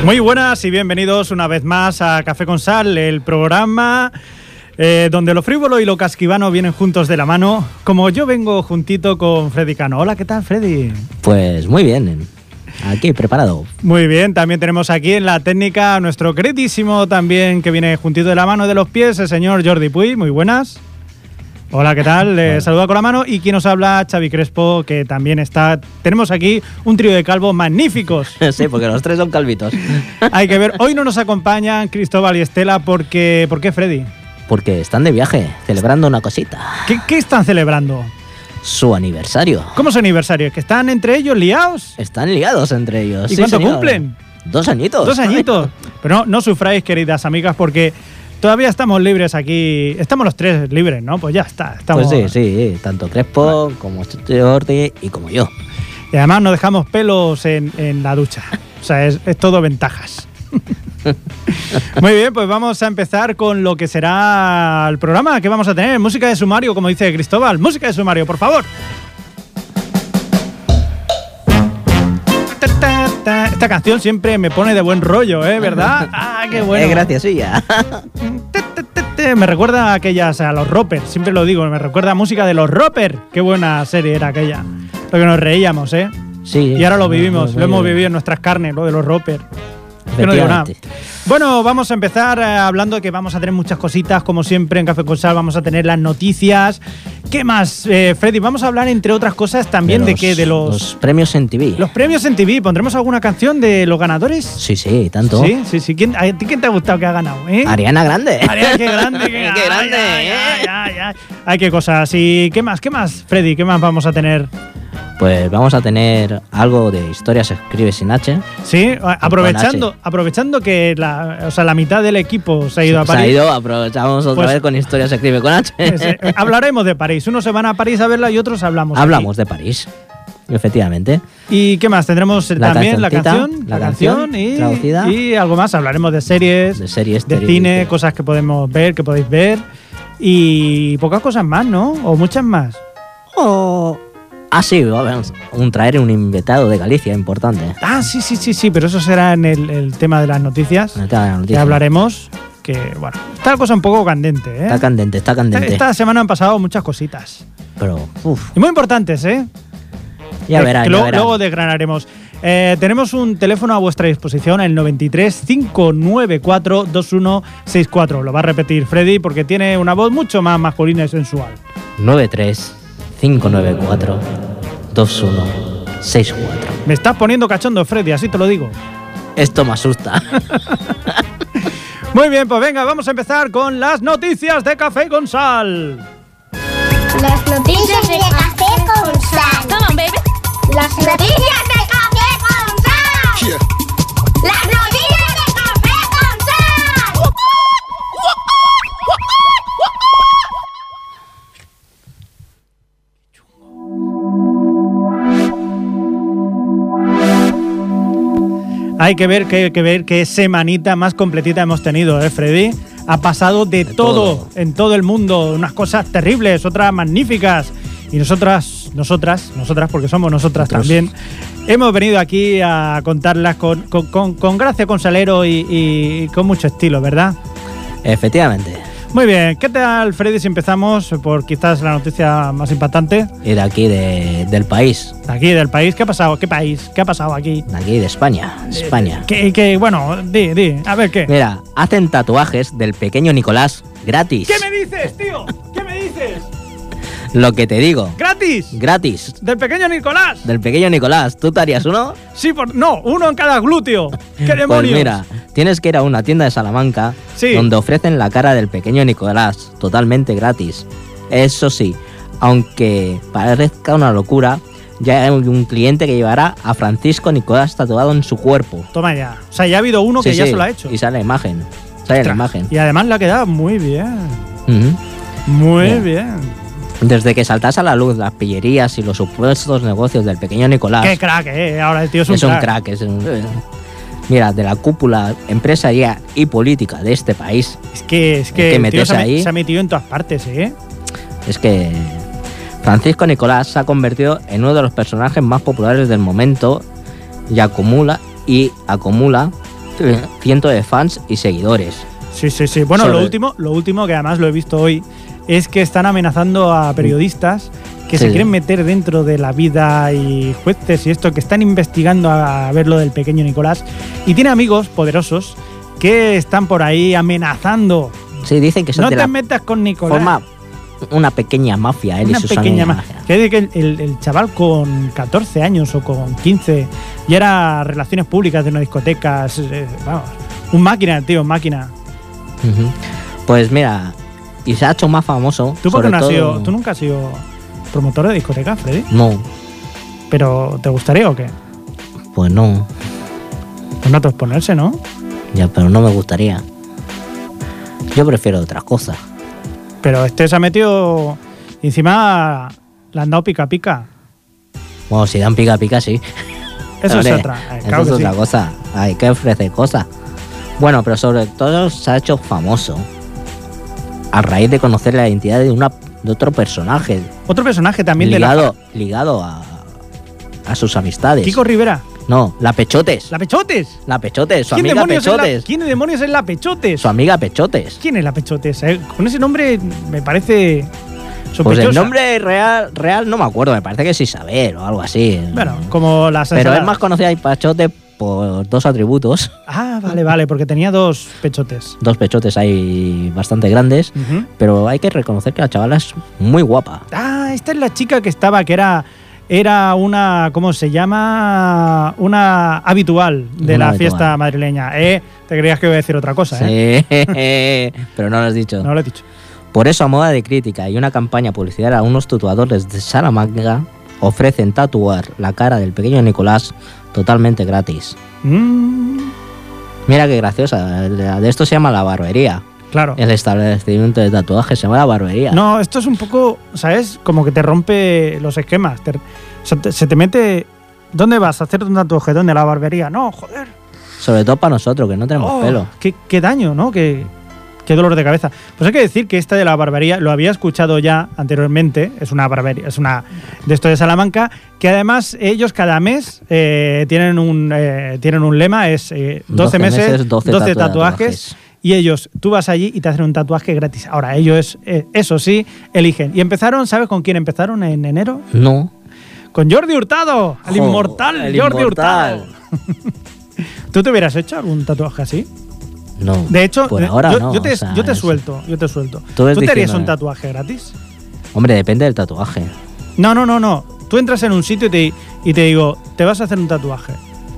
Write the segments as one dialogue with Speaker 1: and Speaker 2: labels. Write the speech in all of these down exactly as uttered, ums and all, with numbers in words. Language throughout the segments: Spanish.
Speaker 1: Muy buenas y bienvenidos una vez más a Café con Sal, el programa eh, donde lo frívolo y lo casquivano vienen juntos de la mano, como yo vengo juntito con Freddy Cano. Hola, ¿qué tal, Freddy?
Speaker 2: Pues muy bien, aquí preparado.
Speaker 1: Muy bien, también tenemos aquí en la técnica a nuestro queridísimo también que viene juntito de la mano de los pies, el señor Jordi Puy. Muy buenas. Hola, ¿qué tal? Les saluda con la mano y quien nos habla, Xavi Crespo, que también está... Tenemos aquí un trío de calvos magníficos.
Speaker 2: Sí, porque los tres son calvitos.
Speaker 1: Hay que ver, hoy no nos acompañan Cristóbal y Estela porque... ¿Por qué, Freddy?
Speaker 2: Porque están de viaje, celebrando una cosita.
Speaker 1: ¿Qué, qué están celebrando?
Speaker 2: Su aniversario.
Speaker 1: ¿Cómo su aniversario? ¿Que están entre ellos liados?
Speaker 2: Están liados entre ellos.
Speaker 1: ¿Y
Speaker 2: sí,
Speaker 1: cuánto
Speaker 2: señor.
Speaker 1: cumplen?
Speaker 2: Dos añitos.
Speaker 1: Dos añitos. Pero no, no sufráis, queridas amigas, porque... Todavía estamos libres aquí. Estamos los tres libres, ¿no? Pues ya está. Estamos...
Speaker 2: Pues sí, sí. Tanto Crespo como Jordi y como yo.
Speaker 1: Y además no dejamos pelos en, en la ducha. O sea, es, es todo ventajas. Muy bien, pues vamos a empezar con lo que será el programa que vamos a tener. Música de sumario, como dice Cristóbal. Música de sumario, por favor. Esta canción siempre me pone de buen rollo, ¿eh? ¿Verdad? ¡Ah, qué bueno!
Speaker 2: Es graciosilla.
Speaker 1: Me recuerda a aquellas, a los Roppers, siempre lo digo, me recuerda a música de los Roppers. Qué buena serie era aquella. Lo que nos reíamos, ¿eh?
Speaker 2: Sí.
Speaker 1: Y ahora lo vivimos,
Speaker 2: no,
Speaker 1: lo hemos vivido en nuestras carnes, lo de los Roppers. Yo no digo nada. Bueno, vamos a empezar eh, hablando de que vamos a tener muchas cositas, como siempre en Café con Sal, vamos a tener las noticias. ¿Qué más, eh, Freddy? Vamos a hablar, entre otras cosas, también de, los, de qué, de los...
Speaker 2: Los premios en T V.
Speaker 1: Los premios en T V. ¿Pondremos alguna canción de los ganadores?
Speaker 2: Sí, sí, tanto.
Speaker 1: Sí, sí, sí. ¿Quién, ¿A ti quién te ha gustado que ha ganado? ¿Eh?
Speaker 2: Ariana Grande.
Speaker 1: Ariana, qué grande. Qué,
Speaker 2: qué grande.
Speaker 1: Ay, ay, ay, ay. Ay, qué cosas. ¿Y qué más? ¿Qué más, Freddy? ¿Qué más vamos a tener?
Speaker 2: Pues vamos a tener algo de Historia se escribe sin H.
Speaker 1: Sí, aprovechando, H. aprovechando que la, o sea, la mitad del equipo se ha ido
Speaker 2: se,
Speaker 1: a París.
Speaker 2: Se ha ido, aprovechamos otra pues, vez con Historia se escribe con H.
Speaker 1: Pues, eh, hablaremos de París. Unos se van a París a verla y otros hablamos.
Speaker 2: Hablamos
Speaker 1: aquí.
Speaker 2: de París, efectivamente.
Speaker 1: ¿Y qué más? Tendremos
Speaker 2: la
Speaker 1: también la canción,
Speaker 2: la,
Speaker 1: la
Speaker 2: canción,
Speaker 1: canción y,
Speaker 2: traducida.
Speaker 1: y algo más. Hablaremos de series,
Speaker 2: de, series,
Speaker 1: de cine, cosas que podemos ver, que podéis ver y pocas cosas más, ¿no? O muchas más.
Speaker 2: O... Ah, sí, vamos a traer un invitado de Galicia importante.
Speaker 1: Ah, sí, sí, sí, sí, pero eso será en el, el tema de las noticias.
Speaker 2: El tema de las noticias.
Speaker 1: Que hablaremos, que, bueno, está la cosa un poco candente, ¿eh?
Speaker 2: Está candente, está candente.
Speaker 1: Esta, esta semana han pasado muchas cositas.
Speaker 2: Pero, uff.
Speaker 1: Y muy importantes, ¿eh?
Speaker 2: Ya verán,
Speaker 1: que
Speaker 2: ya
Speaker 1: luego,
Speaker 2: verán.
Speaker 1: luego desgranaremos. Eh, tenemos un teléfono a vuestra disposición, el noventa y tres, cinco nueve cuatro, dos uno seis cuatro. Lo va a repetir Freddy porque tiene una voz mucho más masculina y sensual.
Speaker 2: nueve tres cinco nueve cuatro, dos uno seis cuatro.
Speaker 1: Me estás poniendo cachondo, Freddy, así te lo digo.
Speaker 2: Esto me asusta.
Speaker 1: Muy bien, pues venga, vamos a empezar con las noticias de Café con Sal.
Speaker 3: Las noticias de Café con Sal.
Speaker 4: Come on, baby.
Speaker 3: Las noticias de Café con Sal.
Speaker 4: Yeah.
Speaker 3: Las noticias de Café con Sal.
Speaker 1: Hay que ver que, que ver qué semanita más completita hemos tenido, ¿eh, Freddy? Ha pasado de, de todo, todo en todo el mundo, unas cosas terribles, otras magníficas. Y nosotras, nosotras, nosotras, porque somos nosotras Nosotros. también, hemos venido aquí a contarlas con, con, con, con gracia, con salero y, y con mucho estilo, ¿verdad?
Speaker 2: Efectivamente.
Speaker 1: Muy bien, ¿qué tal, Freddy, si empezamos por quizás la noticia más impactante?
Speaker 2: Y de aquí, de, del país.
Speaker 1: De aquí, del país. ¿Qué ha pasado? ¿Qué país? ¿Qué ha pasado aquí?
Speaker 2: De aquí, de España. España.
Speaker 1: Eh, que, que, bueno, di, di, a ver qué.
Speaker 2: Mira, hacen tatuajes del pequeño Nicolás gratis.
Speaker 1: ¿Qué me dices, tío? ¿Qué me dices?
Speaker 2: Lo que te digo.
Speaker 1: ¿Gratis?
Speaker 2: Gratis.
Speaker 1: ¿Del pequeño Nicolás?
Speaker 2: Del pequeño Nicolás. ¿Tú te harías uno?
Speaker 1: Sí, por, no, uno en cada glúteo. ¿Qué demonios?
Speaker 2: Pues mira, tienes que ir a una tienda de Salamanca,
Speaker 1: sí,
Speaker 2: donde ofrecen la cara del pequeño Nicolás, totalmente gratis. Eso sí, aunque parezca una locura, ya hay un cliente que llevará a Francisco Nicolás tatuado en su cuerpo.
Speaker 1: Toma ya. O sea, ya ha habido uno
Speaker 2: sí,
Speaker 1: que
Speaker 2: sí,
Speaker 1: ya se lo ha hecho.
Speaker 2: Y sale la imagen. Sale
Speaker 1: Ostras,
Speaker 2: la imagen.
Speaker 1: Y además le ha quedado muy bien.
Speaker 2: Uh-huh.
Speaker 1: Muy
Speaker 2: bien.
Speaker 1: bien.
Speaker 2: Desde que saltase a la luz las pillerías y los supuestos negocios del pequeño Nicolás.
Speaker 1: ¡Qué crack, eh! Ahora el tío es un
Speaker 2: es
Speaker 1: crack.
Speaker 2: Un crack es un crack. Mira, de la cúpula empresarial y política de este país.
Speaker 1: Es que, es que,
Speaker 2: que
Speaker 1: el tío se,
Speaker 2: ahí,
Speaker 1: se ha metido en todas partes, ¿eh?
Speaker 2: Es que Francisco Nicolás se ha convertido en uno de los personajes más populares del momento y acumula, y acumula cientos de fans y seguidores.
Speaker 1: Sí, sí, sí. Bueno,
Speaker 2: Sobre-
Speaker 1: lo último, lo último que además lo he visto hoy es que están amenazando a periodistas que
Speaker 2: Sí.
Speaker 1: se quieren meter dentro de la vida y jueces y esto, que están investigando a ver lo del pequeño Nicolás. Y tiene amigos poderosos que están por ahí amenazando.
Speaker 2: Sí, dicen que son
Speaker 1: No
Speaker 2: de
Speaker 1: te
Speaker 2: la
Speaker 1: metas con Nicolás.
Speaker 2: forma una pequeña mafia, él
Speaker 1: Una
Speaker 2: y sus
Speaker 1: pequeña
Speaker 2: amigos.
Speaker 1: ma- que dice que el, el- el chaval con catorce años o con quince ya era relaciones públicas de una discoteca. es- es- vamos, un máquina, tío, un máquina.
Speaker 2: Ujú. Pues mira, y se ha hecho más famoso.
Speaker 1: ¿Tú, por qué
Speaker 2: sobre
Speaker 1: no has
Speaker 2: todo-
Speaker 1: sido, tú nunca has sido promotor de discoteca, Freddy?
Speaker 2: No,
Speaker 1: ¿Pero te gustaría o qué?
Speaker 2: pues no,
Speaker 1: Pues no te exponerse, ¿no?
Speaker 2: ya, pero no me gustaría. Yo prefiero otras cosas.
Speaker 1: Pero este se ha metido y encima le han dado pica pica.
Speaker 2: Bueno, si dan pica pica, sí.
Speaker 1: Eso
Speaker 2: Hombre,
Speaker 1: es otra. eh,
Speaker 2: eso
Speaker 1: claro
Speaker 2: es
Speaker 1: que
Speaker 2: otra
Speaker 1: sí.
Speaker 2: cosa. Hay que ofrecer cosas. Bueno, pero sobre todo se ha hecho famoso a raíz de conocer la identidad de una de otro personaje
Speaker 1: Otro personaje también
Speaker 2: ligado,
Speaker 1: de
Speaker 2: ligado a, a sus amistades.
Speaker 1: la... Kiko Rivera.
Speaker 2: No, la Pechotes.
Speaker 1: ¡La Pechotes!
Speaker 2: La Pechotes, su
Speaker 1: ¿Quién
Speaker 2: amiga
Speaker 1: demonios, es la,
Speaker 2: Pechotes.
Speaker 1: ¿Quién demonios es la Pechotes?
Speaker 2: Su amiga Pechotes.
Speaker 1: ¿Quién es la Pechotes? eh? Con ese nombre me parece
Speaker 2: Pues
Speaker 1: sospechosa.
Speaker 2: el nombre real, real no me acuerdo, me parece que es Isabel o algo así.
Speaker 1: Bueno, como las
Speaker 2: Pero es
Speaker 1: ensaladas.
Speaker 2: más conocida y Pechotes por dos atributos.
Speaker 1: Ah, vale, vale, porque tenía dos pechotes.
Speaker 2: Dos pechotes ahí bastante grandes.
Speaker 1: Ujú.
Speaker 2: Pero hay que reconocer que la chavala es muy guapa.
Speaker 1: Ah, esta es la chica que estaba, que era, era una, ¿cómo se llama? Una habitual de
Speaker 2: Una
Speaker 1: la
Speaker 2: habitual.
Speaker 1: fiesta madrileña. ¿Eh? Te creías que iba a decir otra cosa, ¿eh?
Speaker 2: Sí, pero no lo has dicho.
Speaker 1: No lo he dicho.
Speaker 2: Por eso, a moda de crítica y una campaña publicitaria, unos tatuadores de Salamanca ofrecen tatuar la cara del pequeño Nicolás totalmente gratis.
Speaker 1: Mm,
Speaker 2: Mira qué graciosa. De esto se llama La Barbería.
Speaker 1: claro.
Speaker 2: El establecimiento de tatuajes se llama La Barbería.
Speaker 1: No, esto es un poco, ¿sabes? Como que te rompe los esquemas. Te- o sea, te- se te mete... ¿Dónde vas a hacer un tatuaje? ¿Dónde? La barbería. No, joder.
Speaker 2: Sobre todo para nosotros, que no tenemos
Speaker 1: Oh,
Speaker 2: pelo.
Speaker 1: Qué, qué daño, ¿no? Qué, qué dolor de cabeza. Pues hay que decir que esta de la barbería lo había escuchado ya anteriormente. Es una barbería, es una de esto de Salamanca, que además ellos cada mes eh, tienen un eh, tienen un lema, es eh, doce, meses, doce,
Speaker 2: doce
Speaker 1: tatuajes.
Speaker 2: tatuajes.
Speaker 1: Y ellos, tú vas allí y te hacen un tatuaje gratis. Ahora, ellos, eh, eso sí, eligen. Y empezaron, ¿sabes con quién empezaron en enero?
Speaker 2: No.
Speaker 1: Con Jordi Hurtado, el
Speaker 2: Jo,
Speaker 1: inmortal
Speaker 2: el
Speaker 1: Jordi
Speaker 2: inmortal.
Speaker 1: Hurtado. ¿Tú te hubieras hecho algún tatuaje así?
Speaker 2: No.
Speaker 1: De hecho,
Speaker 2: por
Speaker 1: eh,
Speaker 2: ahora
Speaker 1: yo,
Speaker 2: no.
Speaker 1: yo te,
Speaker 2: o sea,
Speaker 1: yo te
Speaker 2: es-
Speaker 1: suelto, yo te suelto.
Speaker 2: Tú
Speaker 1: ¿Tú
Speaker 2: ves
Speaker 1: te harías
Speaker 2: diciendo,
Speaker 1: un
Speaker 2: eh.
Speaker 1: tatuaje gratis?
Speaker 2: Hombre, depende del tatuaje.
Speaker 1: No, no, no, no. Tú entras en un sitio y te, y te digo, te vas a hacer un tatuaje.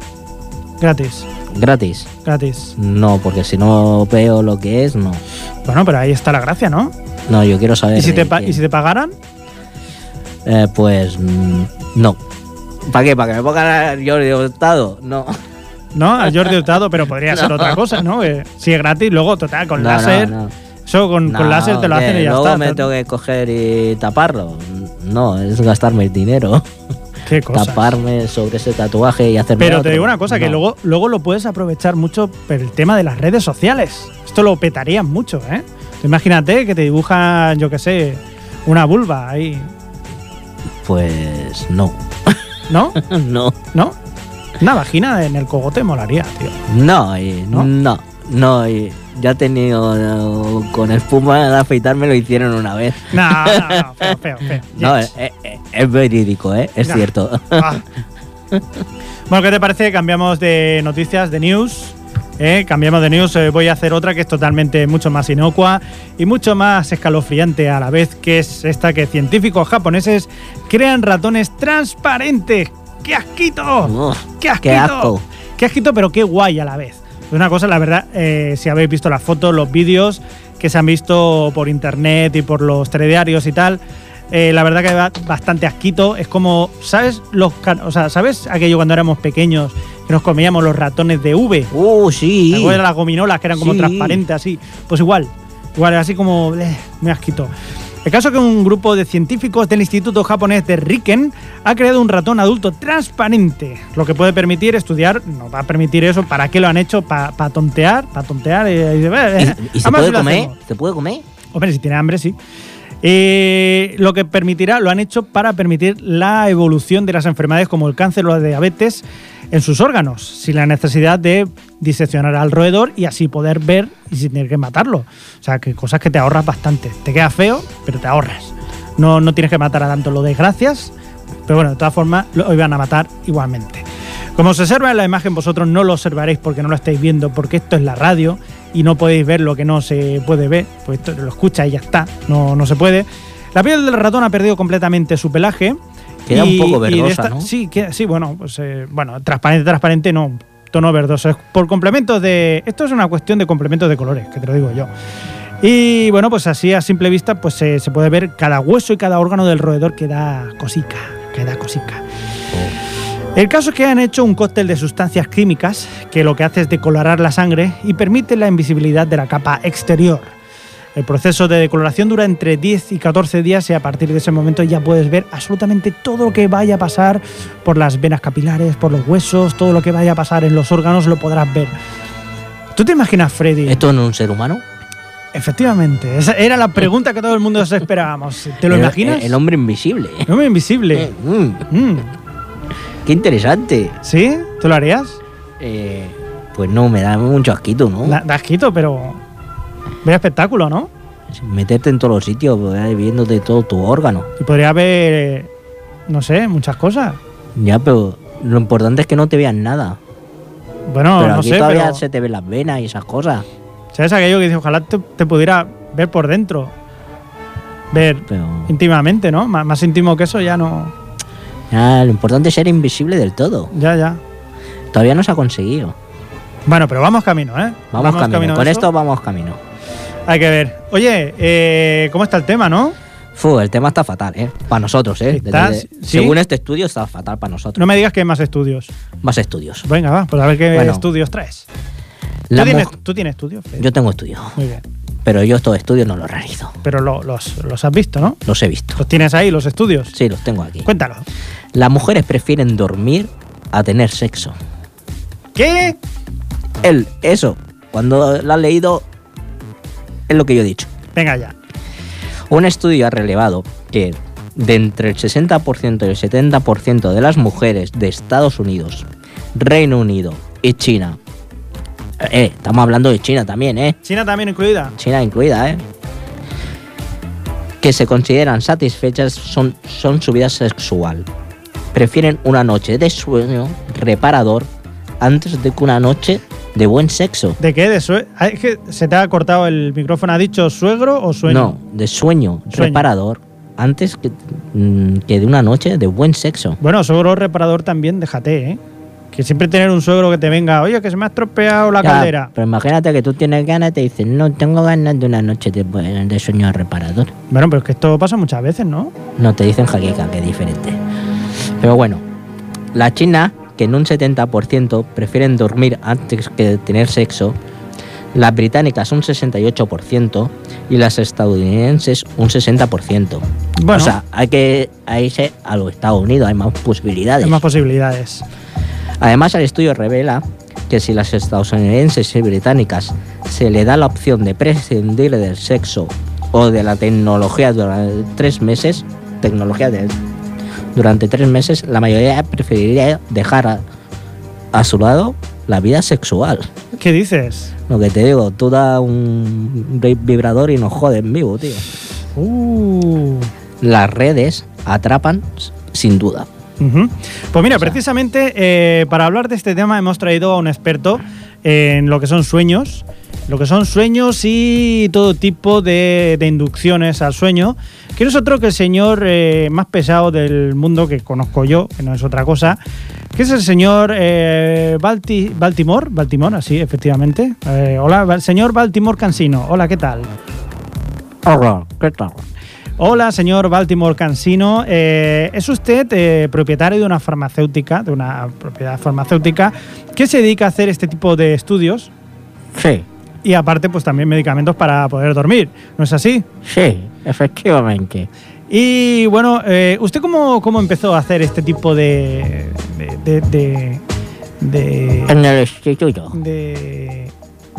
Speaker 1: Gratis,
Speaker 2: Gratis.
Speaker 1: gratis.
Speaker 2: No, porque si no veo lo que es, no.
Speaker 1: Bueno, pero ahí está la gracia, ¿no?
Speaker 2: No, yo quiero saber.
Speaker 1: ¿Y si,
Speaker 2: de
Speaker 1: te pa-
Speaker 2: quién.
Speaker 1: ¿Y si te pagaran?
Speaker 2: Eh, pues mm, no. ¿Para qué? ¿Para que me pongan a Jordi Hurtado? No.
Speaker 1: No, a Jordi Hurtado, pero podría ser
Speaker 2: No.
Speaker 1: otra cosa, ¿no? Que si es gratis, luego, total, con
Speaker 2: No,
Speaker 1: láser.
Speaker 2: no, no.
Speaker 1: Eso con, con
Speaker 2: No,
Speaker 1: láser te lo
Speaker 2: ¿qué?
Speaker 1: hacen y ya
Speaker 2: Luego
Speaker 1: está.
Speaker 2: me tengo que coger y taparlo. No, es gastarme el dinero.
Speaker 1: Qué cosa.
Speaker 2: Taparme sobre ese tatuaje y hacerme
Speaker 1: Pero
Speaker 2: otro.
Speaker 1: te digo una cosa, que
Speaker 2: No.
Speaker 1: luego, luego lo puedes aprovechar mucho por el tema de las redes sociales. Esto lo petarían mucho, ¿eh? Imagínate que te dibujan, yo qué sé, una vulva ahí.
Speaker 2: Pues no.
Speaker 1: ¿No?
Speaker 2: no.
Speaker 1: ¿No? Una vagina en el cogote molaría, tío.
Speaker 2: No, y
Speaker 1: ¿No?
Speaker 2: no. No, y ya he tenido eh, con el Puma de afeitar me lo hicieron una vez.
Speaker 1: No, no, no, feo, feo, feo.
Speaker 2: No,
Speaker 1: Yes.
Speaker 2: es, es- es verídico, ¿eh? Es
Speaker 1: Ya.
Speaker 2: cierto.
Speaker 1: Ah. Bueno, ¿qué te parece? Cambiamos de noticias, de news. ¿eh? Cambiamos de news. eh, voy a hacer otra que es totalmente mucho más inocua y mucho más escalofriante a la vez, que es esta, que científicos japoneses crean ratones transparentes. ¡Qué asquito!
Speaker 2: Uf,
Speaker 1: ¡Qué asquito!
Speaker 2: qué asco.
Speaker 1: ¡Qué asquito, pero qué guay a la vez! Es una cosa, la verdad, eh, si habéis visto las fotos, los vídeos que se han visto por internet y por los telediarios y tal, eh, la verdad que da bastante asquito. Es como, ¿sabes? Los, can- o sea, ¿sabes aquello cuando éramos pequeños que nos comíamos los ratones de V?
Speaker 2: Uh,
Speaker 1: ¿Te
Speaker 2: sí.
Speaker 1: acuerdas de las gominolas que eran como
Speaker 2: Sí.
Speaker 1: transparentes así? Pues igual, igual, así como eh, muy asquito. El caso es que un grupo de científicos del Instituto Japonés de Riken ha creado un ratón adulto transparente, lo que puede permitir estudiar, no va a permitir eso, ¿para qué lo han hecho? ¿Para tontear? ¿Para tontear? Eh, y, eh,
Speaker 2: ¿Y, y se
Speaker 1: vamos a ver
Speaker 2: puede
Speaker 1: si lo
Speaker 2: comer?
Speaker 1: hacemos.
Speaker 2: ¿Se puede comer?
Speaker 1: Hombre, si tiene hambre, sí. Eh, lo que permitirá, lo han hecho para permitir la evolución de las enfermedades como el cáncer o la diabetes. en sus órganos, sin la necesidad de diseccionar al roedor y así poder ver y sin tener que matarlo. O sea, que cosas que te ahorras bastante. Te queda feo, pero te ahorras. No, no tienes que matar a tanto, lo desgracias, pero bueno, de todas formas, lo iban a matar igualmente. Como se observa en la imagen, vosotros no lo observaréis porque no lo estáis viendo, porque esto es la radio y no podéis ver lo que no se puede ver, pues esto lo escucha y ya está, no, no se puede. La piel del ratón ha perdido completamente su pelaje.
Speaker 2: Queda
Speaker 1: y,
Speaker 2: un poco
Speaker 1: y de
Speaker 2: verdosa,
Speaker 1: esta,
Speaker 2: ¿no?
Speaker 1: Sí, queda, sí, bueno, pues eh, bueno, transparente, transparente no, tono verdoso. Es por complementos de... Esto es una cuestión de complementos de colores, que te lo digo yo. Y bueno, pues así a simple vista pues eh, se puede ver cada hueso y cada órgano del roedor que da cosica, que da cosica. El caso es que han hecho un cóctel de sustancias químicas que lo que hace es decolorar la sangre y permite la invisibilidad de la capa exterior. El proceso de decoloración dura entre diez y catorce días y a partir de ese momento ya puedes ver absolutamente todo lo que vaya a pasar por las venas capilares, por los huesos, todo lo que vaya a pasar en los órganos lo podrás ver. ¿Tú te imaginas, Freddy?
Speaker 2: ¿Esto no es un ser humano?
Speaker 1: Efectivamente, esa era la pregunta que todo el mundo nos esperábamos. ¿Te lo
Speaker 2: el,
Speaker 1: imaginas?
Speaker 2: El, el hombre invisible.
Speaker 1: El hombre invisible.
Speaker 2: Mm,
Speaker 1: Mm.
Speaker 2: qué interesante.
Speaker 1: ¿Sí? ¿Tú lo harías?
Speaker 2: Eh, pues no, me da mucho asquito, ¿no?
Speaker 1: Da, da asquito, pero... Vaya espectáculo, ¿no?
Speaker 2: Meterte en todos los sitios, pues, viéndote todo tu órgano.
Speaker 1: Y podría haber, no sé, muchas cosas.
Speaker 2: Ya, pero lo importante es que no te vean nada.
Speaker 1: Bueno,
Speaker 2: pero
Speaker 1: no
Speaker 2: aquí
Speaker 1: sé,
Speaker 2: todavía
Speaker 1: pero...
Speaker 2: se te ven las venas y esas cosas.
Speaker 1: ¿Sabes aquello que dice? Ojalá te, te pudiera ver por dentro. Ver
Speaker 2: Pero
Speaker 1: íntimamente, ¿no? Más, más íntimo que eso ya no...
Speaker 2: ya, lo importante es ser invisible del todo.
Speaker 1: Ya, ya.
Speaker 2: Todavía no se ha conseguido.
Speaker 1: Bueno, pero vamos camino, ¿eh?
Speaker 2: Vamos, camino.
Speaker 1: de
Speaker 2: Con
Speaker 1: eso.
Speaker 2: esto vamos camino.
Speaker 1: Hay que ver. Oye, eh, ¿cómo está el tema, no?
Speaker 2: Fu, el tema está fatal, ¿eh? Para nosotros, ¿eh?
Speaker 1: ¿Estás?
Speaker 2: Desde-
Speaker 1: ¿Sí?
Speaker 2: Según este estudio está fatal para nosotros.
Speaker 1: No me digas que hay más estudios.
Speaker 2: Más estudios.
Speaker 1: Venga, va, pues a ver qué
Speaker 2: Bueno.
Speaker 1: estudios traes.
Speaker 2: La
Speaker 1: ¿Tú tienes,
Speaker 2: mu-
Speaker 1: ¿Tú tienes estudios? Fede?
Speaker 2: Yo tengo estudios,
Speaker 1: Muy bien.
Speaker 2: pero yo estos estudios no los realizo.
Speaker 1: Pero lo- los, los has visto, ¿no?
Speaker 2: Los he visto.
Speaker 1: Los tienes ahí, los estudios.
Speaker 2: Sí, los tengo aquí.
Speaker 1: Cuéntalo.
Speaker 2: Las mujeres prefieren dormir a tener sexo.
Speaker 1: ¿Qué?
Speaker 2: Él, eso, cuando lo has leído, es lo que yo he dicho.
Speaker 1: Venga ya.
Speaker 2: Un estudio ha relevado que de entre el sesenta por ciento y el setenta por ciento de las mujeres de Estados Unidos, Reino Unido y China, eh, estamos hablando de China también, eh,
Speaker 1: ¿China también incluida?
Speaker 2: China incluida, eh, que se consideran satisfechas son, son su vida sexual. Prefieren una noche de sueño reparador antes de que una noche de buen sexo.
Speaker 1: ¿De qué? ¿De sue- Ah, es que se te ha cortado el micrófono. ¿Ha dicho suegro o sueño?
Speaker 2: No, de sueño,
Speaker 1: Sueño.
Speaker 2: reparador antes que, mm, que de una noche de buen sexo.
Speaker 1: Bueno, suegro reparador también, déjate, ¿eh? Que siempre tener un suegro que te venga, oye, que se me ha estropeado la
Speaker 2: Ya,
Speaker 1: caldera.
Speaker 2: pero imagínate que tú tienes ganas y te dicen, no, tengo ganas de una noche de, de sueño reparador.
Speaker 1: Bueno, pero es que esto pasa muchas veces, ¿no?
Speaker 2: No te dicen jaquica, que es diferente. Pero bueno, la China, que en un setenta por ciento prefieren dormir antes que tener sexo, las británicas un sesenta y ocho por ciento y las estadounidenses un sesenta por ciento.
Speaker 1: Bueno.
Speaker 2: O sea, hay que irse a los Estados Unidos, hay más posibilidades.
Speaker 1: Hay más posibilidades.
Speaker 2: Además, el estudio revela que si las estadounidenses y británicas se le da la opción de prescindir del sexo o de la tecnología durante tres meses, tecnología de, durante tres meses, la mayoría preferiría dejar a, a su lado la vida sexual.
Speaker 1: ¿Qué dices?
Speaker 2: Lo que te digo, tú das un vibrador y nos joden vivo, tío.
Speaker 1: Uh.
Speaker 2: Las redes atrapan sin duda.
Speaker 1: Ujú. Pues mira, precisamente eh, para hablar de este tema hemos traído a un experto en lo que son sueños, lo que son sueños y todo tipo de, de inducciones al sueño, que no es otro que el señor eh, más pesado del mundo que conozco yo, que no es otra cosa, que es el señor eh, Balti- Baltimore, Baltimore, así, efectivamente. Eh, hola, Val- señor Baltimore Cansino. Hola, ¿qué tal?
Speaker 2: Hola, ¿qué tal?
Speaker 1: Hola, señor Baltimore Cansino. Eh, ¿Es usted eh, propietario de una farmacéutica, de una propiedad farmacéutica, que se dedica a hacer este tipo de estudios
Speaker 2: Sí,
Speaker 1: y aparte pues también medicamentos para poder dormir? ¿No es así?
Speaker 2: sí, efectivamente.
Speaker 1: Y bueno, eh, ¿usted cómo, cómo empezó a hacer este tipo de... de... de... de, de,
Speaker 2: En el instituto.
Speaker 1: de,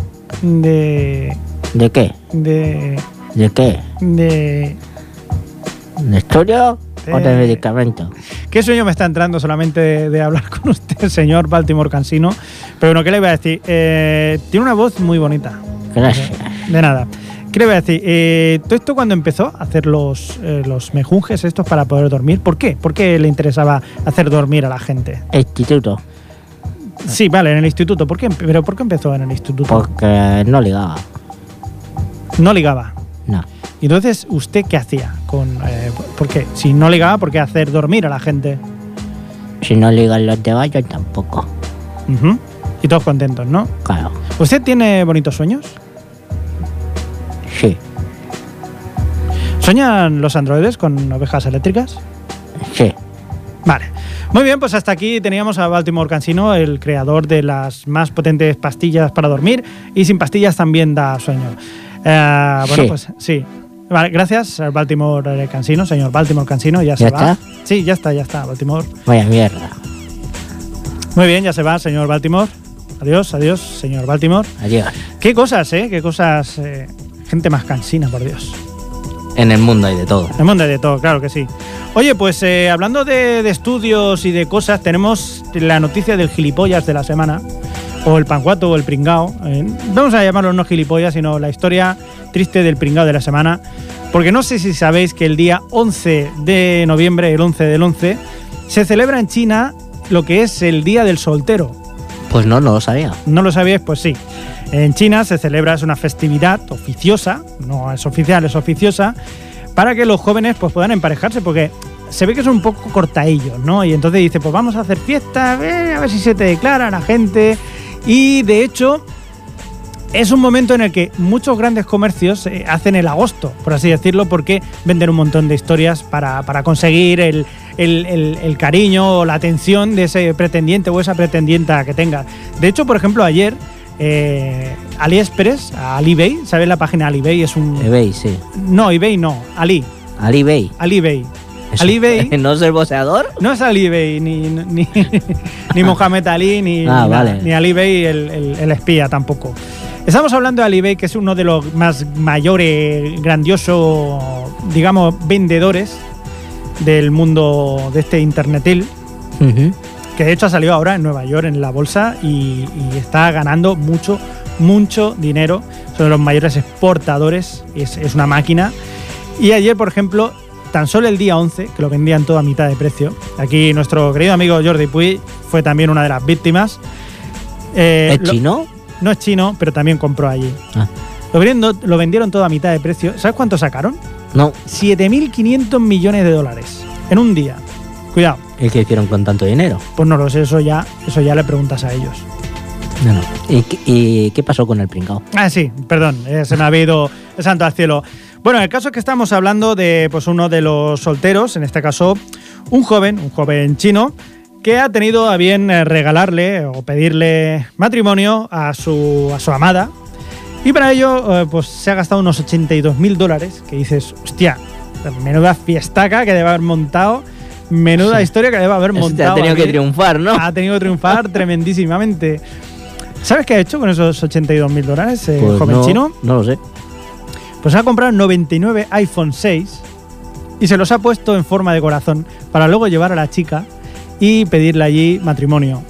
Speaker 1: de,
Speaker 2: ¿De qué?
Speaker 1: de,
Speaker 2: ¿De qué?
Speaker 1: de-
Speaker 2: ¿De estudio? Otro
Speaker 1: Eh,
Speaker 2: medicamento.
Speaker 1: ¿Qué sueño me está entrando solamente de, de hablar con usted, señor Baltimore Cansino? Pero bueno, ¿qué le voy a decir? Eh, tiene una voz muy bonita.
Speaker 2: Gracias.
Speaker 1: De nada. ¿Qué le voy a decir? Eh, ¿Todo esto cuando empezó a hacer los, eh, los mejunjes estos para poder dormir? ¿Por qué? ¿Por qué le interesaba hacer dormir a la gente?
Speaker 2: Instituto.
Speaker 1: Sí, vale, en el instituto. ¿Por qué? ¿Pero por qué empezó en el instituto?
Speaker 2: Porque no ligaba.
Speaker 1: No ligaba.
Speaker 2: No.
Speaker 1: Y entonces, ¿usted qué hacía? Con, eh, ¿Por qué? Si no ligaba, ¿por qué hacer dormir a la gente?
Speaker 2: Si no ligan los demás, yo tampoco.
Speaker 1: Ujú. Y todos contentos, ¿no?
Speaker 2: Claro.
Speaker 1: ¿Usted tiene bonitos sueños?
Speaker 2: Sí.
Speaker 1: ¿Sueñan los androides con ovejas eléctricas?
Speaker 2: Sí.
Speaker 1: Vale. Muy bien, pues hasta aquí teníamos a Baltimore Cansino, el creador de las más potentes pastillas para dormir, y sin pastillas también da sueño. Eh, bueno,
Speaker 2: Sí.
Speaker 1: pues sí. Vale, gracias, Baltimore Cansino, señor Baltimore Cansino, ya se
Speaker 2: ¿Ya
Speaker 1: va.
Speaker 2: está?
Speaker 1: Sí, ya está, ya está, Baltimore.
Speaker 2: Vaya mierda.
Speaker 1: Muy bien, ya se va, señor Baltimore. Adiós, adiós, señor Baltimore.
Speaker 2: Adiós.
Speaker 1: Qué cosas, ¿eh? Qué cosas. Eh, gente más cansina, por Dios.
Speaker 2: En el mundo hay de todo.
Speaker 1: El mundo hay de todo, claro que sí. Oye, pues eh, hablando de, de estudios y de cosas, tenemos la noticia del gilipollas de la semana, o el pancuato o el pringao. Eh, vamos a llamarlo no gilipollas, sino la historia triste del pringao de la semana, porque no sé si sabéis que el día once de noviembre, el once del once, se celebra en China lo que es el Día del Soltero.
Speaker 2: Pues no, no lo sabía.
Speaker 1: ¿No lo sabíais? Pues sí. En China se celebra, es una festividad oficiosa, no es oficial, es oficiosa, para que los jóvenes pues, puedan emparejarse, porque se ve que son un poco cortaillos, ¿no? Y entonces dice, pues vamos a hacer fiesta, eh, a ver si se te declara la gente. Y de hecho, es un momento en el que muchos grandes comercios eh, hacen el agosto, por así decirlo, porque venden un montón de historias para, para conseguir el, el, el, el cariño o la atención de ese pretendiente o esa pretendienta que tenga. De hecho, por ejemplo, ayer eh, AliExpress, Alibay, ¿sabes la página Alibay? Es un...
Speaker 2: eBay, sí.
Speaker 1: No, eBay no, Ali,
Speaker 2: Alibay.
Speaker 1: Alibay.
Speaker 2: Eso-
Speaker 1: Alibay
Speaker 2: ¿No es el boxeador?
Speaker 1: no es Alibay, ni, ni, ni Mohamed Ali, ni,
Speaker 2: Ah,
Speaker 1: ni,
Speaker 2: vale.
Speaker 1: ni Alibay el, el, el espía tampoco. Estamos hablando de Alibay, que es uno de los más mayores, grandiosos, digamos, vendedores del mundo de este internetil,
Speaker 2: Ujú.
Speaker 1: que de hecho ha salido ahora en Nueva York en la bolsa y, y está ganando mucho, mucho dinero. Son de los mayores exportadores, es, es una máquina. Y ayer, por ejemplo, tan solo el día once, que lo vendían todo a mitad de precio. Aquí nuestro querido amigo Jordi Puy fue también una de las víctimas. Eh,
Speaker 2: ¿Es
Speaker 1: lo-
Speaker 2: chino?
Speaker 1: No es chino, pero también compró allí.
Speaker 2: Ah.
Speaker 1: Lo, vendiendo- lo vendieron todo a mitad de precio. ¿Sabes cuánto sacaron?
Speaker 2: No.
Speaker 1: siete mil quinientos millones de dólares en un día. Cuidado,
Speaker 2: ¿Y qué hicieron con tanto dinero?
Speaker 1: pues no lo sé, eso ya, eso ya le preguntas a ellos.
Speaker 2: No, no. ¿Y, qué- y qué pasó con el pringao?
Speaker 1: Ah, sí, perdón, eh, se me ha ido el santo al cielo. Bueno, el caso es que estamos hablando de pues, uno de los solteros, en este caso un joven, un joven chino, que ha tenido a bien eh, regalarle o pedirle matrimonio a su, a su amada. Y para ello, eh, pues se ha gastado unos ochenta y dos mil dólares, que dices, hostia, menuda fiestaca que debe haber montado, menuda
Speaker 2: Sí.
Speaker 1: historia que debe haber
Speaker 2: Este
Speaker 1: montado.
Speaker 2: ha tenido que
Speaker 1: aquí.
Speaker 2: triunfar, ¿no?
Speaker 1: Ha tenido que triunfar tremendísimamente. ¿Sabes qué ha hecho con esos ochenta y dos mil dólares, eh,
Speaker 2: Pues
Speaker 1: joven
Speaker 2: no,
Speaker 1: chino?
Speaker 2: No lo sé.
Speaker 1: Pues ha comprado noventa y nueve iPhone seis y se los ha puesto en forma de corazón para luego llevar a la chica y pedirle allí matrimonio.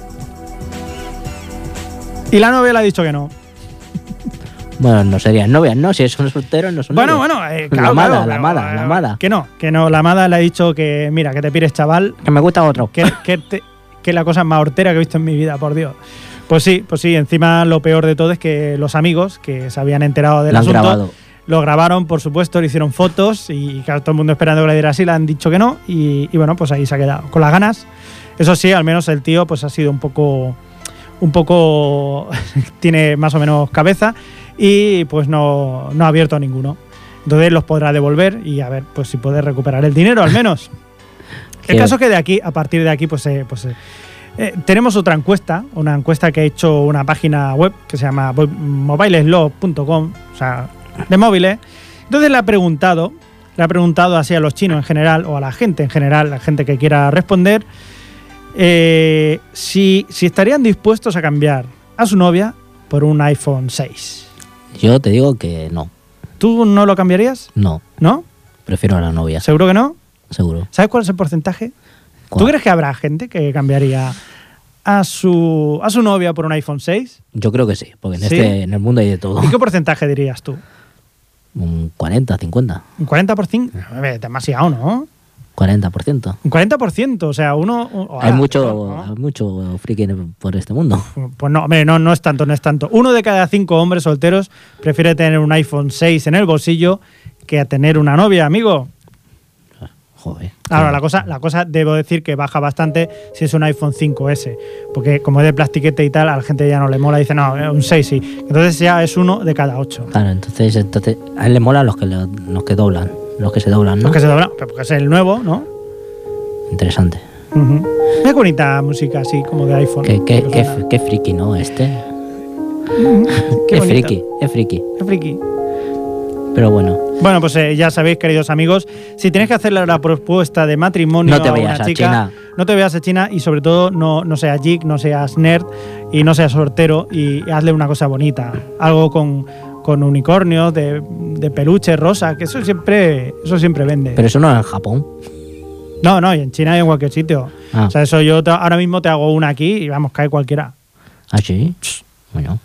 Speaker 1: Y la novia le ha dicho que no.
Speaker 2: Bueno, no serían novias, ¿no? Si son solteros, no son
Speaker 1: Bueno,
Speaker 2: novios.
Speaker 1: bueno, eh,
Speaker 2: La
Speaker 1: claro,
Speaker 2: amada,
Speaker 1: claro,
Speaker 2: la
Speaker 1: pero,
Speaker 2: amada, la
Speaker 1: eh,
Speaker 2: amada.
Speaker 1: Que no, que no. La amada le ha dicho que, mira, que te pires, chaval,
Speaker 2: Que me gusta otro.
Speaker 1: que, que, te- que es la cosa más hortera que he visto en mi vida, por Dios. Pues sí, pues sí, encima lo peor de todo es que los amigos que se habían enterado del
Speaker 2: Lo han
Speaker 1: asunto
Speaker 2: grabado.
Speaker 1: lo grabaron, por supuesto, le hicieron fotos y claro, todo el mundo esperando que le diera así, le han dicho que no y, y bueno, pues ahí se ha quedado. Con las ganas, eso sí, al menos el tío pues ha sido un poco, un poco, tiene más o menos cabeza y pues no, no ha abierto a ninguno. Entonces los podrá devolver y a ver pues si puede recuperar el dinero al menos. El
Speaker 2: Qué-
Speaker 1: caso es que de aquí, a partir de aquí, pues, eh, pues eh, eh, tenemos otra encuesta, una encuesta que ha hecho una página web que se llama mobileslog punto com, o sea, de móviles. Entonces le ha preguntado, le ha preguntado así a los chinos en general, o a la gente en general, la gente que quiera responder, eh, si, si estarían dispuestos a cambiar a su novia por un iPhone seis.
Speaker 2: Yo te digo que no.
Speaker 1: ¿Tú no lo cambiarías?
Speaker 2: No.
Speaker 1: ¿No?
Speaker 2: Prefiero a la novia.
Speaker 1: ¿Seguro que no?
Speaker 2: seguro.
Speaker 1: ¿Sabes cuál es el porcentaje?
Speaker 2: ¿Cuál?
Speaker 1: ¿Tú crees que habrá gente que cambiaría a su, a su novia por un iPhone seis?
Speaker 2: Yo creo que sí, porque en,
Speaker 1: ¿Sí?
Speaker 2: este, en el mundo hay de todo.
Speaker 1: ¿Y qué porcentaje dirías tú?
Speaker 2: Un cuarenta, cincuenta.
Speaker 1: ¿Un cuarenta por ciento? Demasiado, ¿no?
Speaker 2: cuarenta por ciento.
Speaker 1: Un cuarenta por ciento, o sea, uno... o-
Speaker 2: Hay
Speaker 1: ah,
Speaker 2: mucho,
Speaker 1: ¿no?
Speaker 2: hay mucho friki por este mundo.
Speaker 1: Pues no, hombre, no, no es tanto, no es tanto. Uno de cada cinco hombres solteros prefiere tener un iPhone seis en el bolsillo que a tener una novia, amigo.
Speaker 2: Joder.
Speaker 1: Ahora, la cosa, la cosa debo decir que baja bastante si es un iPhone cinco ese, porque como es de plastiquete y tal, a la gente ya no le mola, dice, no, un seis sí. Entonces ya es uno de cada ocho.
Speaker 2: Claro, entonces, entonces a él le mola los que, le- los que doblan, los que se doblan, ¿no?
Speaker 1: Los que se doblan, pero porque es el nuevo, ¿no?
Speaker 2: Interesante.
Speaker 1: Ujú. Es bonita música así, como de iPhone.
Speaker 2: Qué, qué,
Speaker 1: Que
Speaker 2: qué,
Speaker 1: suena.
Speaker 2: qué friki, ¿no? Este.
Speaker 1: Qué
Speaker 2: es
Speaker 1: bonito.
Speaker 2: friki, es friki.
Speaker 1: Qué friki.
Speaker 2: Pero bueno,
Speaker 1: Bueno, pues eh, ya sabéis, queridos amigos, si tienes que hacerle la propuesta de matrimonio
Speaker 2: No te
Speaker 1: a una
Speaker 2: vayas a
Speaker 1: chica,
Speaker 2: China.
Speaker 1: no te veas a China y sobre todo no, no seas geek, no seas nerd y no seas sortero y hazle una cosa bonita. Algo con, con unicornios, de, de peluche rosa, que eso siempre, eso siempre vende.
Speaker 2: pero eso no es en Japón.
Speaker 1: No, no, y en China y en cualquier sitio.
Speaker 2: Ah.
Speaker 1: O sea, eso yo te- ahora mismo te hago una aquí y vamos, cae cualquiera.
Speaker 2: Ah, sí. Bueno,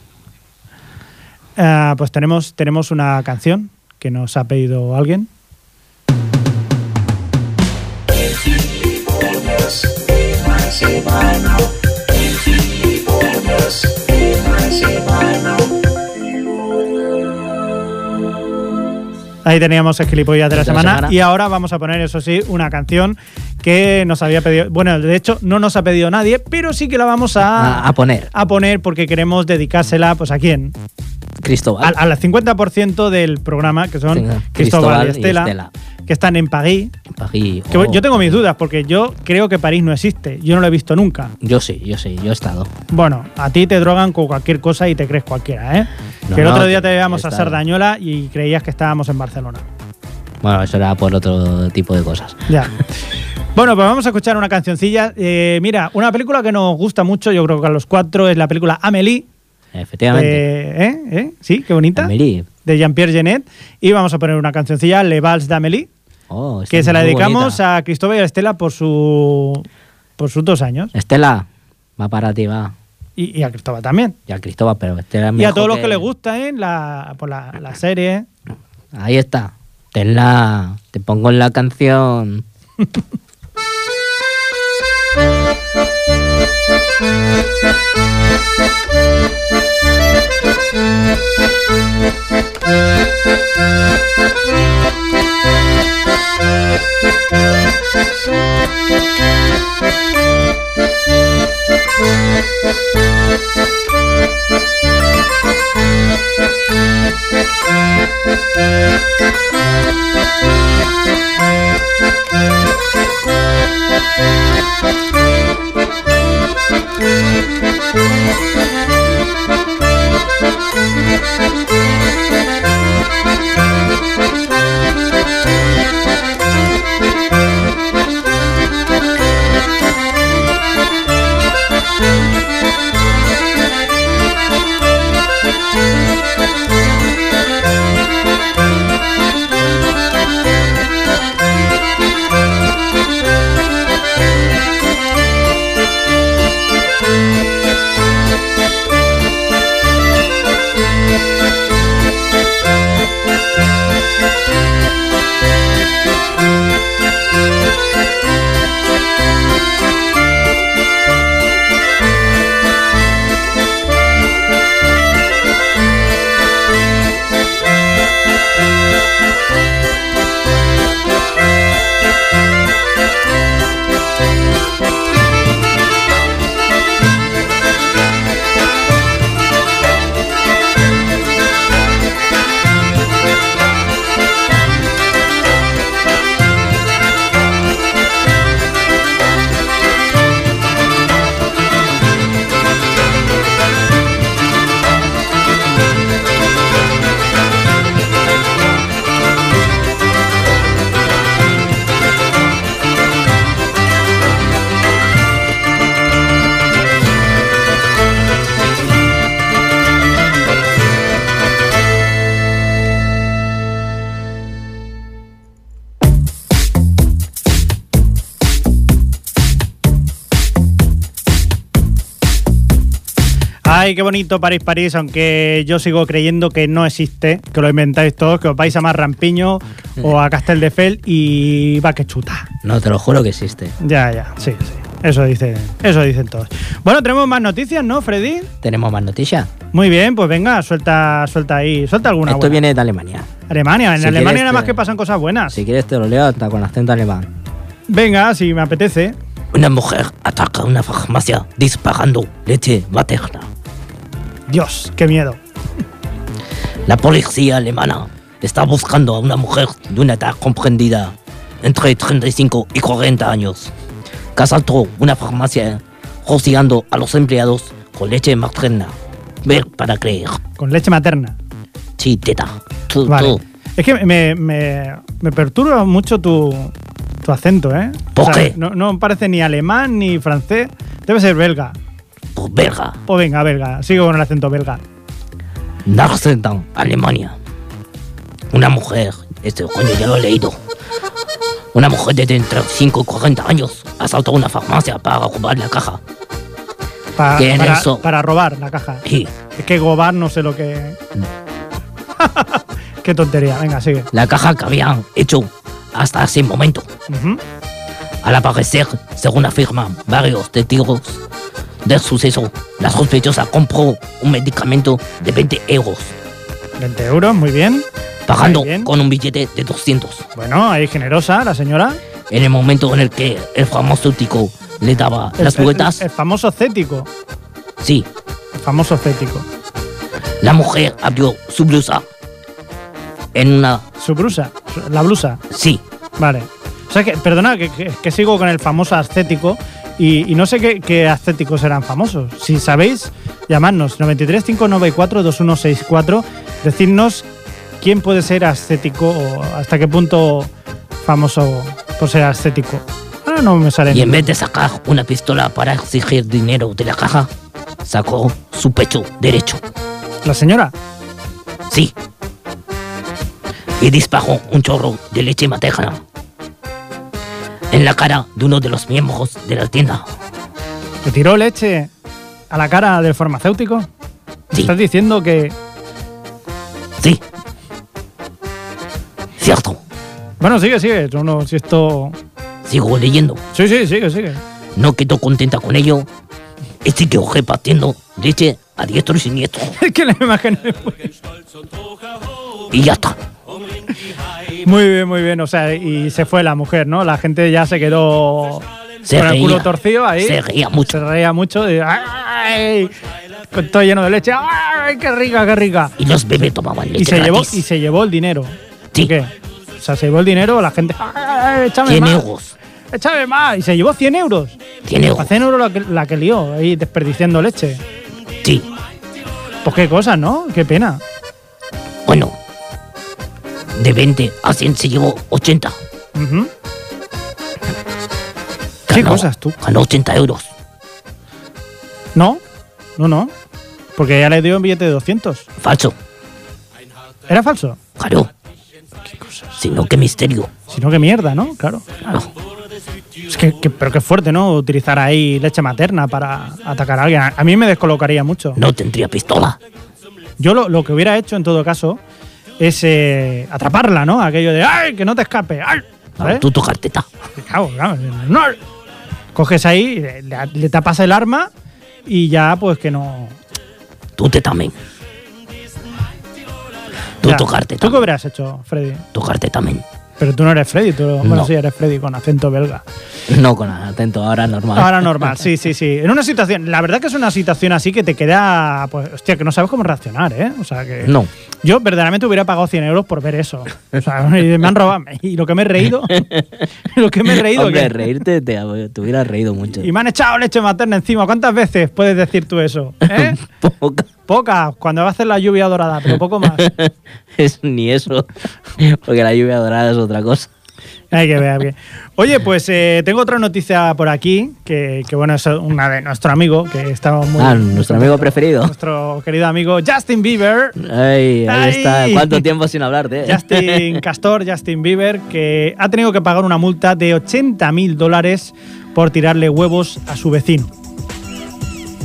Speaker 1: Ah, pues tenemos, tenemos una canción que nos ha pedido alguien. Ahí teníamos el gilipollas de la
Speaker 2: De la
Speaker 1: semana,
Speaker 2: semana.
Speaker 1: y ahora vamos a poner, eso sí, una canción que nos había pedido, bueno, de hecho no nos ha pedido nadie, pero sí que la vamos a,
Speaker 2: a, a poner.
Speaker 1: a poner porque queremos dedicársela, pues, ¿a quién?
Speaker 2: Cristóbal.
Speaker 1: Al, al cincuenta por ciento del programa, que son
Speaker 2: Venga,
Speaker 1: Cristóbal,
Speaker 2: Cristóbal
Speaker 1: y
Speaker 2: y
Speaker 1: Estela,
Speaker 2: Estela.
Speaker 1: que están en París.
Speaker 2: París,
Speaker 1: Que
Speaker 2: oh.
Speaker 1: yo tengo mis dudas, porque yo creo que París no existe. Yo no lo he visto nunca.
Speaker 2: Yo sí, yo sí, yo he estado.
Speaker 1: Bueno, a ti te drogan con cualquier cosa y te crees cualquiera, ¿eh?
Speaker 2: No,
Speaker 1: que el otro
Speaker 2: no,
Speaker 1: día te
Speaker 2: he
Speaker 1: veíamos a
Speaker 2: estado.
Speaker 1: Sardañola y creías que estábamos en Barcelona.
Speaker 2: Bueno, eso era por otro tipo de cosas.
Speaker 1: Ya. Bueno, pues vamos a escuchar una cancioncilla. Eh, mira, una película que nos gusta mucho, yo creo que a los cuatro, es la película Amélie.
Speaker 2: Efectivamente.
Speaker 1: de- ¿eh? ¿Eh? Sí, qué bonita.
Speaker 2: Amélie.
Speaker 1: De Jean-Pierre Genet. Y vamos a poner una cancioncilla, Le Vals d'Amélie,
Speaker 2: Oh, está
Speaker 1: que se la
Speaker 2: muy
Speaker 1: dedicamos
Speaker 2: bonita.
Speaker 1: a Cristóbal y a Estela por su por sus dos años.
Speaker 2: Estela, va para ti, va.
Speaker 1: Y, y a Cristóbal también.
Speaker 2: Y a Cristóbal, pero Estela es
Speaker 1: Y a
Speaker 2: mejor
Speaker 1: todos los que les gusta, ¿eh? La, por la, la serie.
Speaker 2: Ahí está. Tenla, te pongo en la canción.
Speaker 3: Thank you.
Speaker 1: Ay, qué bonito París, París, aunque yo sigo creyendo que no existe, que lo inventáis todos, que os vais a Marrampiño o a Castelldefels y va que chuta.
Speaker 2: No, te lo juro que existe.
Speaker 1: Ya, ya, sí, sí. Eso dicen, eso dicen todos. Bueno, tenemos más noticias, ¿no, Freddy?
Speaker 2: ¿Tenemos más noticias?
Speaker 1: Muy bien, pues venga, suelta, suelta ahí, suelta alguna.
Speaker 2: Esto
Speaker 1: buena.
Speaker 2: viene de Alemania.
Speaker 1: Alemania, en
Speaker 2: Si
Speaker 1: Alemania
Speaker 2: quieres
Speaker 1: nada más
Speaker 2: te-
Speaker 1: que pasan cosas buenas.
Speaker 2: Si quieres te lo leo hasta con acento alemán.
Speaker 1: Venga, si me apetece.
Speaker 2: Una mujer ataca una farmacia disparando leche materna.
Speaker 1: Dios, qué miedo.
Speaker 2: La policía alemana está buscando a una mujer de una edad comprendida entre treinta y cinco y cuarenta años, que asaltó una farmacia rociando a los empleados con leche materna. Ver para creer.
Speaker 1: Con leche materna.
Speaker 2: Sí, teta. Tú,
Speaker 1: Vale.
Speaker 2: tú.
Speaker 1: Es que me, me, me perturba mucho tu, tu acento, ¿eh?
Speaker 2: ¿Por qué?
Speaker 1: No, no parece ni alemán ni francés. Debe ser belga.
Speaker 2: Pues belga.
Speaker 1: O venga, belga. Sigo con el acento belga.
Speaker 2: Nachsendan, Alemania. Una mujer, este coño ya lo he leído. Una mujer de treinta y cinco y cuarenta años asaltó una farmacia para robar la caja.
Speaker 1: Pa-
Speaker 2: ¿Qué es
Speaker 1: para,
Speaker 2: eso?
Speaker 1: para robar la caja.
Speaker 2: Y
Speaker 1: Es que Gobar no sé lo que... Qué tontería. Venga, sigue.
Speaker 2: la caja que habían hecho hasta ese momento.
Speaker 1: Ujú.
Speaker 2: Al parecer, según afirman varios testigos del suceso, la sospechosa compró un medicamento de veinte euros,
Speaker 1: veinte euros, muy bien.
Speaker 2: pagando
Speaker 1: Muy bien.
Speaker 2: con un billete de doscientos.
Speaker 1: Bueno, ahí generosa la señora.
Speaker 2: En el momento en el que el farmacéutico le daba
Speaker 1: El-
Speaker 2: las
Speaker 1: el-
Speaker 2: vueltas,
Speaker 1: El, famoso cético.
Speaker 2: sí,
Speaker 1: El famoso cético.
Speaker 2: la mujer abrió su blusa en una...
Speaker 1: Su blusa. su- La blusa.
Speaker 2: Sí,
Speaker 1: Vale. O sea que, perdona, que, que- que sigo con el famoso ascético y, y no sé qué, qué ascéticos eran famosos. Si sabéis, llamadnos noventa y tres, cinco noventa y cuatro, veintiuno sesenta y cuatro, decidnos quién puede ser ascético o hasta qué punto famoso por ser ascético. Ahora no me sale
Speaker 2: y en
Speaker 1: ninguno.
Speaker 2: vez de sacar una pistola para exigir dinero de la caja, sacó su pecho derecho.
Speaker 1: ¿La señora?
Speaker 2: Sí. Y disparó un chorro de leche materna en la cara de uno de los miembros de la tienda.
Speaker 1: ¿Le tiró leche a la cara del farmacéutico?
Speaker 2: Sí.
Speaker 1: ¿Estás diciendo que...?
Speaker 2: Sí. Cierto.
Speaker 1: Bueno, sigue, sigue. Yo no, si esto...
Speaker 2: Sigo leyendo.
Speaker 1: Sí, sí, sigue, sigue.
Speaker 2: No quedó contenta con ello y siguió repartiendo leche a diestro y siniestro.
Speaker 1: Es que la imagen es muy...
Speaker 2: Y ya está.
Speaker 1: Muy bien, muy bien. O sea, y se fue la mujer, ¿no? La gente ya se quedó
Speaker 2: Se
Speaker 1: con el
Speaker 2: reía.
Speaker 1: culo torcido ahí.
Speaker 2: Se reía mucho.
Speaker 1: Se reía mucho. Y, ¡ay! Con todo lleno de leche. ¡Ay, qué rica, qué rica!
Speaker 2: Y los bebés tomaban leche
Speaker 1: Y se, llevó,
Speaker 2: gratis.
Speaker 1: y se llevó el dinero.
Speaker 2: Sí.
Speaker 1: ¿Por qué? O sea, se llevó el dinero, la gente... ¡Ay, échame
Speaker 2: cien
Speaker 1: más!
Speaker 2: euros.
Speaker 1: ¡Échame más! Y se llevó cien euros.
Speaker 2: cien euros.
Speaker 1: A cien euros la que, la que lió, ahí desperdiciando leche.
Speaker 2: Sí.
Speaker 1: Pues qué cosas, ¿no? Qué pena.
Speaker 2: Bueno. De veinte a cien se llevó ochenta.
Speaker 1: Ujú. ¿Qué
Speaker 2: Ganó-
Speaker 1: cosas tú?
Speaker 2: Ganó ochenta euros.
Speaker 1: No, no, no. Porque ya le dio un billete de doscientos.
Speaker 2: Falso.
Speaker 1: ¿Era falso?
Speaker 2: Claro. Sino que misterio.
Speaker 1: Si no, qué mierda, ¿no? Claro.
Speaker 2: Claro.
Speaker 1: Es que, que- pero qué fuerte, ¿no? Utilizar ahí leche materna para atacar a alguien. A, a mí me descolocaría mucho.
Speaker 2: No tendría pistola.
Speaker 1: Yo lo, lo que hubiera hecho, en todo caso, es eh, atraparla, ¿no? Aquello de ¡ay, que no te escape! ¡Ay! ¿Sabes?
Speaker 2: Tú tu carteta.
Speaker 1: Claro, claro, no. Coges ahí, le, le tapas el arma y ya, pues que no...
Speaker 2: Tú te también. Tú
Speaker 1: Ya.
Speaker 2: tocarte
Speaker 1: ¿Tú qué
Speaker 2: también.
Speaker 1: hubieras hecho, Freddy?
Speaker 2: Tocarte también.
Speaker 1: Pero tú no eres Freddy, tú bueno,
Speaker 2: No.
Speaker 1: sí eres Freddy con acento belga.
Speaker 2: No con atento, ahora normal.
Speaker 1: Ahora normal, sí, sí, sí. En una situación, la verdad que es una situación así que te queda, pues, hostia, que no sabes cómo reaccionar, ¿eh? O sea que...
Speaker 2: No.
Speaker 1: Yo verdaderamente hubiera pagado cien euros por ver eso. O sea, y me han robado. Y lo que me he reído, lo que me he reído...
Speaker 2: Hombre,
Speaker 1: que-
Speaker 2: reírte te, te hubieras reído mucho.
Speaker 1: Y me han echado leche materna encima. ¿Cuántas veces puedes decir tú eso? ¿Eh?
Speaker 2: Poca.
Speaker 1: Pocas, cuando va a hacer la lluvia dorada, pero poco más.
Speaker 2: Es ni eso. Porque la lluvia dorada es otra cosa.
Speaker 1: Hay que ver bien. Oye, pues eh, tengo otra noticia por aquí, que, que bueno, es una de nuestro amigo, que estaba muy...
Speaker 2: Ah, nuestro amigo preferido.
Speaker 1: Nuestro querido amigo Justin Bieber.
Speaker 2: Ay, ahí
Speaker 1: Ay.
Speaker 2: está. ¿Cuánto tiempo sin hablar de él?
Speaker 1: Justin Castor, Justin Bieber, que ha tenido que pagar una multa de ochenta mil dólares por tirarle huevos a su vecino.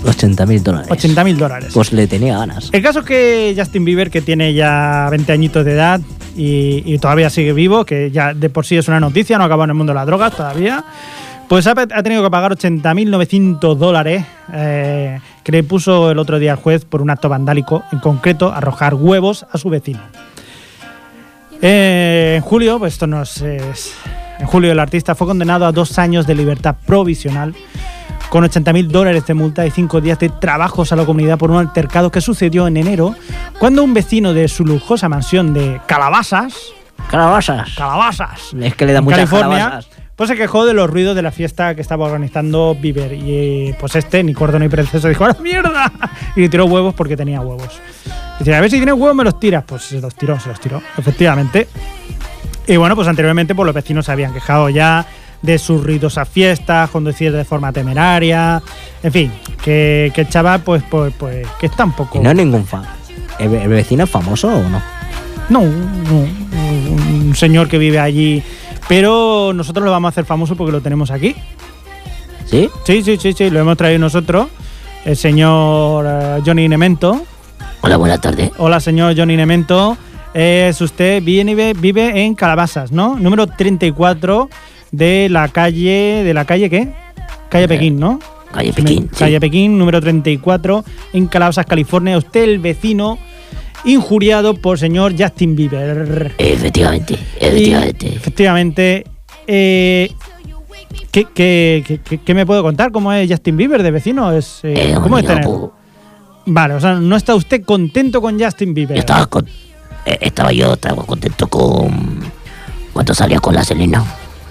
Speaker 2: ochenta mil dólares.
Speaker 1: ochenta mil dólares.
Speaker 2: Pues le tenía ganas.
Speaker 1: El caso es que Justin Bieber, que tiene ya veinte añitos de edad y, y todavía sigue vivo, que ya de por sí es una noticia, no ha acabado en el mundo de las drogas todavía, pues ha, ha tenido que pagar ochenta mil novecientos dólares eh, que le puso el otro día al juez por un acto vandálico, en concreto arrojar huevos a su vecino. Eh, en julio, pues esto no es, es... En julio el artista fue condenado a dos años de libertad provisional con ochenta mil dólares de multa y cinco días de trabajos a la comunidad por un altercado que sucedió en enero cuando un vecino de su lujosa mansión de Calabasas,
Speaker 2: Calabasas.
Speaker 1: Calabasas,
Speaker 2: Es que le da
Speaker 1: en
Speaker 2: muchas
Speaker 1: California,
Speaker 2: calabazas.
Speaker 1: pues se quejó de los ruidos de la fiesta que estaba organizando Bieber y pues este, ni corto ni precioso, dijo ¡a la mierda! Y le tiró huevos porque tenía huevos. Dice, a ver si tienes huevos me los tiras. Pues se los tiró, se los tiró, efectivamente. Y bueno, pues anteriormente pues los vecinos se habían quejado ya de sus ruidosas fiestas, conducir de forma temeraria, en fin, que, que el chaval pues, pues, pues, que está un poco...
Speaker 2: Y no es ningún fan. ¿El, ¿El vecino es famoso o no?
Speaker 1: No, no, un señor que vive allí, pero nosotros lo vamos a hacer famoso porque lo tenemos aquí.
Speaker 2: ¿Sí?
Speaker 1: Sí, sí, sí, sí, lo hemos traído nosotros, el señor uh, Johnny Nemento.
Speaker 2: Hola, buenas tardes.
Speaker 1: Hola, señor Johnny Nemento. Es usted vive, vive en Calabasas, ¿no? Número treinta y cuatro de la calle... ¿De la calle qué? Calle Pekín, ¿no?
Speaker 2: Calle Pekín, sí.
Speaker 1: Calle Pekín, número treinta y cuatro, en Calabasas, California. Usted, el vecino injuriado por señor Justin Bieber.
Speaker 2: Efectivamente, efectivamente.
Speaker 1: Y, efectivamente. Eh, ¿qué, qué, qué, qué me puede contar? ¿Cómo es Justin Bieber de vecino? Es, eh,
Speaker 2: Eh,
Speaker 1: ¿Cómo es
Speaker 2: amigo,
Speaker 1: tener?
Speaker 2: pues,
Speaker 1: Vale, o sea, ¿no está usted contento con Justin Bieber?
Speaker 2: yo estaba, con- eh, estaba yo estaba contento con cuando salía con la Selena.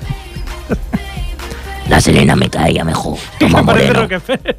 Speaker 2: La Selena me caía mejor. Toma
Speaker 1: Me parece
Speaker 2: Moreno.
Speaker 1: Rockefeller.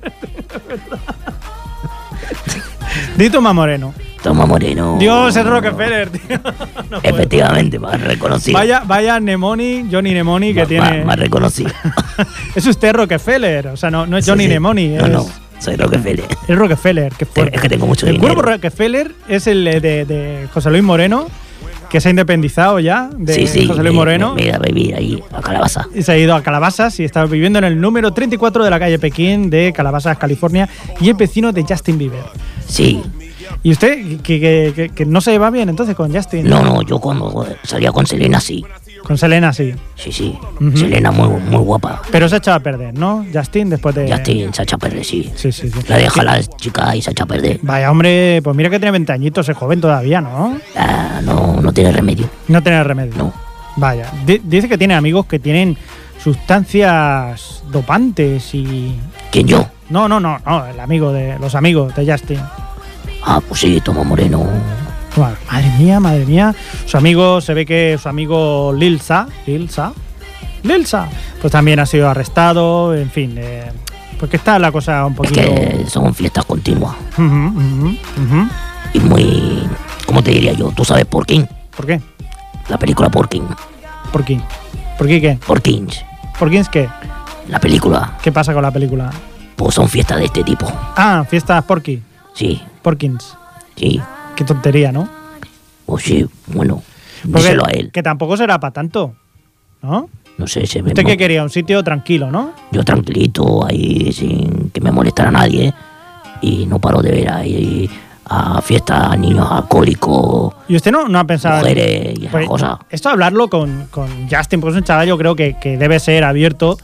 Speaker 1: Di Toma Moreno.
Speaker 2: Toma Moreno.
Speaker 1: Dios, es Rockefeller, tío. No puedo.
Speaker 2: Efectivamente, más reconocido.
Speaker 1: Vaya, vaya Nemoni, Johnny Nemoni, que
Speaker 2: más,
Speaker 1: tiene...
Speaker 2: más, más reconocido.
Speaker 1: Es usted Rockefeller, o sea, no, no es Johnny
Speaker 2: Sí, sí.
Speaker 1: Nemoni,
Speaker 2: No,
Speaker 1: es,
Speaker 2: no, soy Rockefeller.
Speaker 1: es Rockefeller, que fuerte.
Speaker 2: Es que tengo mucho
Speaker 1: El
Speaker 2: dinero.
Speaker 1: cuerpo Rockefeller es el de, de José Luis Moreno, que se ha independizado ya de
Speaker 2: sí, sí,
Speaker 1: José Luis
Speaker 2: me,
Speaker 1: Moreno.
Speaker 2: Me, me iba a vivir ahí, a Calabaza.
Speaker 1: Y se ha ido a Calabasas y está viviendo en el número treinta y cuatro de la calle Pekín de Calabasas, California, y es vecino de Justin Bieber.
Speaker 2: Sí.
Speaker 1: ¿Y usted que, que, que, que no se lleva bien entonces con Justin?
Speaker 2: No, no, yo cuando salía con Selena sí.
Speaker 1: Con Selena sí.
Speaker 2: Sí, sí.
Speaker 1: Ujú.
Speaker 2: Selena muy, muy guapa.
Speaker 1: Pero se ha echado a perder, ¿no? Justin después de...
Speaker 2: Ya estoy en Sacha Perder, sí.
Speaker 1: Sí, sí, sí.
Speaker 2: La deja la chica y se echa a perder.
Speaker 1: Vaya, hombre, pues mira que tiene veinte añitos, es joven todavía, ¿no?
Speaker 2: Ah, no, no tiene remedio.
Speaker 1: No tiene remedio.
Speaker 2: No.
Speaker 1: Vaya, di- dice que tiene amigos que tienen sustancias dopantes y...
Speaker 2: ¿Quién yo?
Speaker 1: No, no, no, no, el amigo de los amigos de Justin.
Speaker 2: Ah, pues sí, Toma Moreno.
Speaker 1: Bueno, madre mía, madre mía. Su amigo, se ve que su amigo Lilsa, Lilsa, Lilsa, pues también ha sido arrestado, en fin, eh, porque está la cosa un
Speaker 2: Es
Speaker 1: poquito...
Speaker 2: que son fiestas continuas.
Speaker 1: Ujú, ujú, ujú.
Speaker 2: Y muy... ¿Cómo te diría yo? ¿Tú sabes Porkin?
Speaker 1: ¿Por qué?
Speaker 2: La película Porkin.
Speaker 1: ¿Por qué? ¿Por qué qué?
Speaker 2: Porkins.
Speaker 1: ¿Por qué es qué?
Speaker 2: La película.
Speaker 1: ¿Qué pasa con la película?
Speaker 2: Pues son fiestas de este tipo.
Speaker 1: Ah, fiestas Porky,
Speaker 2: Sí,
Speaker 1: Porkins.
Speaker 2: sí.
Speaker 1: Qué tontería, ¿no?
Speaker 2: Pues sí, bueno.
Speaker 1: Porque
Speaker 2: Díselo a él.
Speaker 1: que tampoco será para tanto, ¿no?
Speaker 2: No sé, se me...
Speaker 1: Usted que quería un sitio tranquilo, ¿no?
Speaker 2: Yo tranquilito, ahí sin que me molestara nadie. Y no paro de ver ahí a fiestas, niños alcohólicos,
Speaker 1: Y usted no, no ha pensado...
Speaker 2: mujeres y esas
Speaker 1: Pues,
Speaker 2: cosas.
Speaker 1: esto hablarlo con, con Justin, porque es un chaval, yo creo que, que debe ser abierto.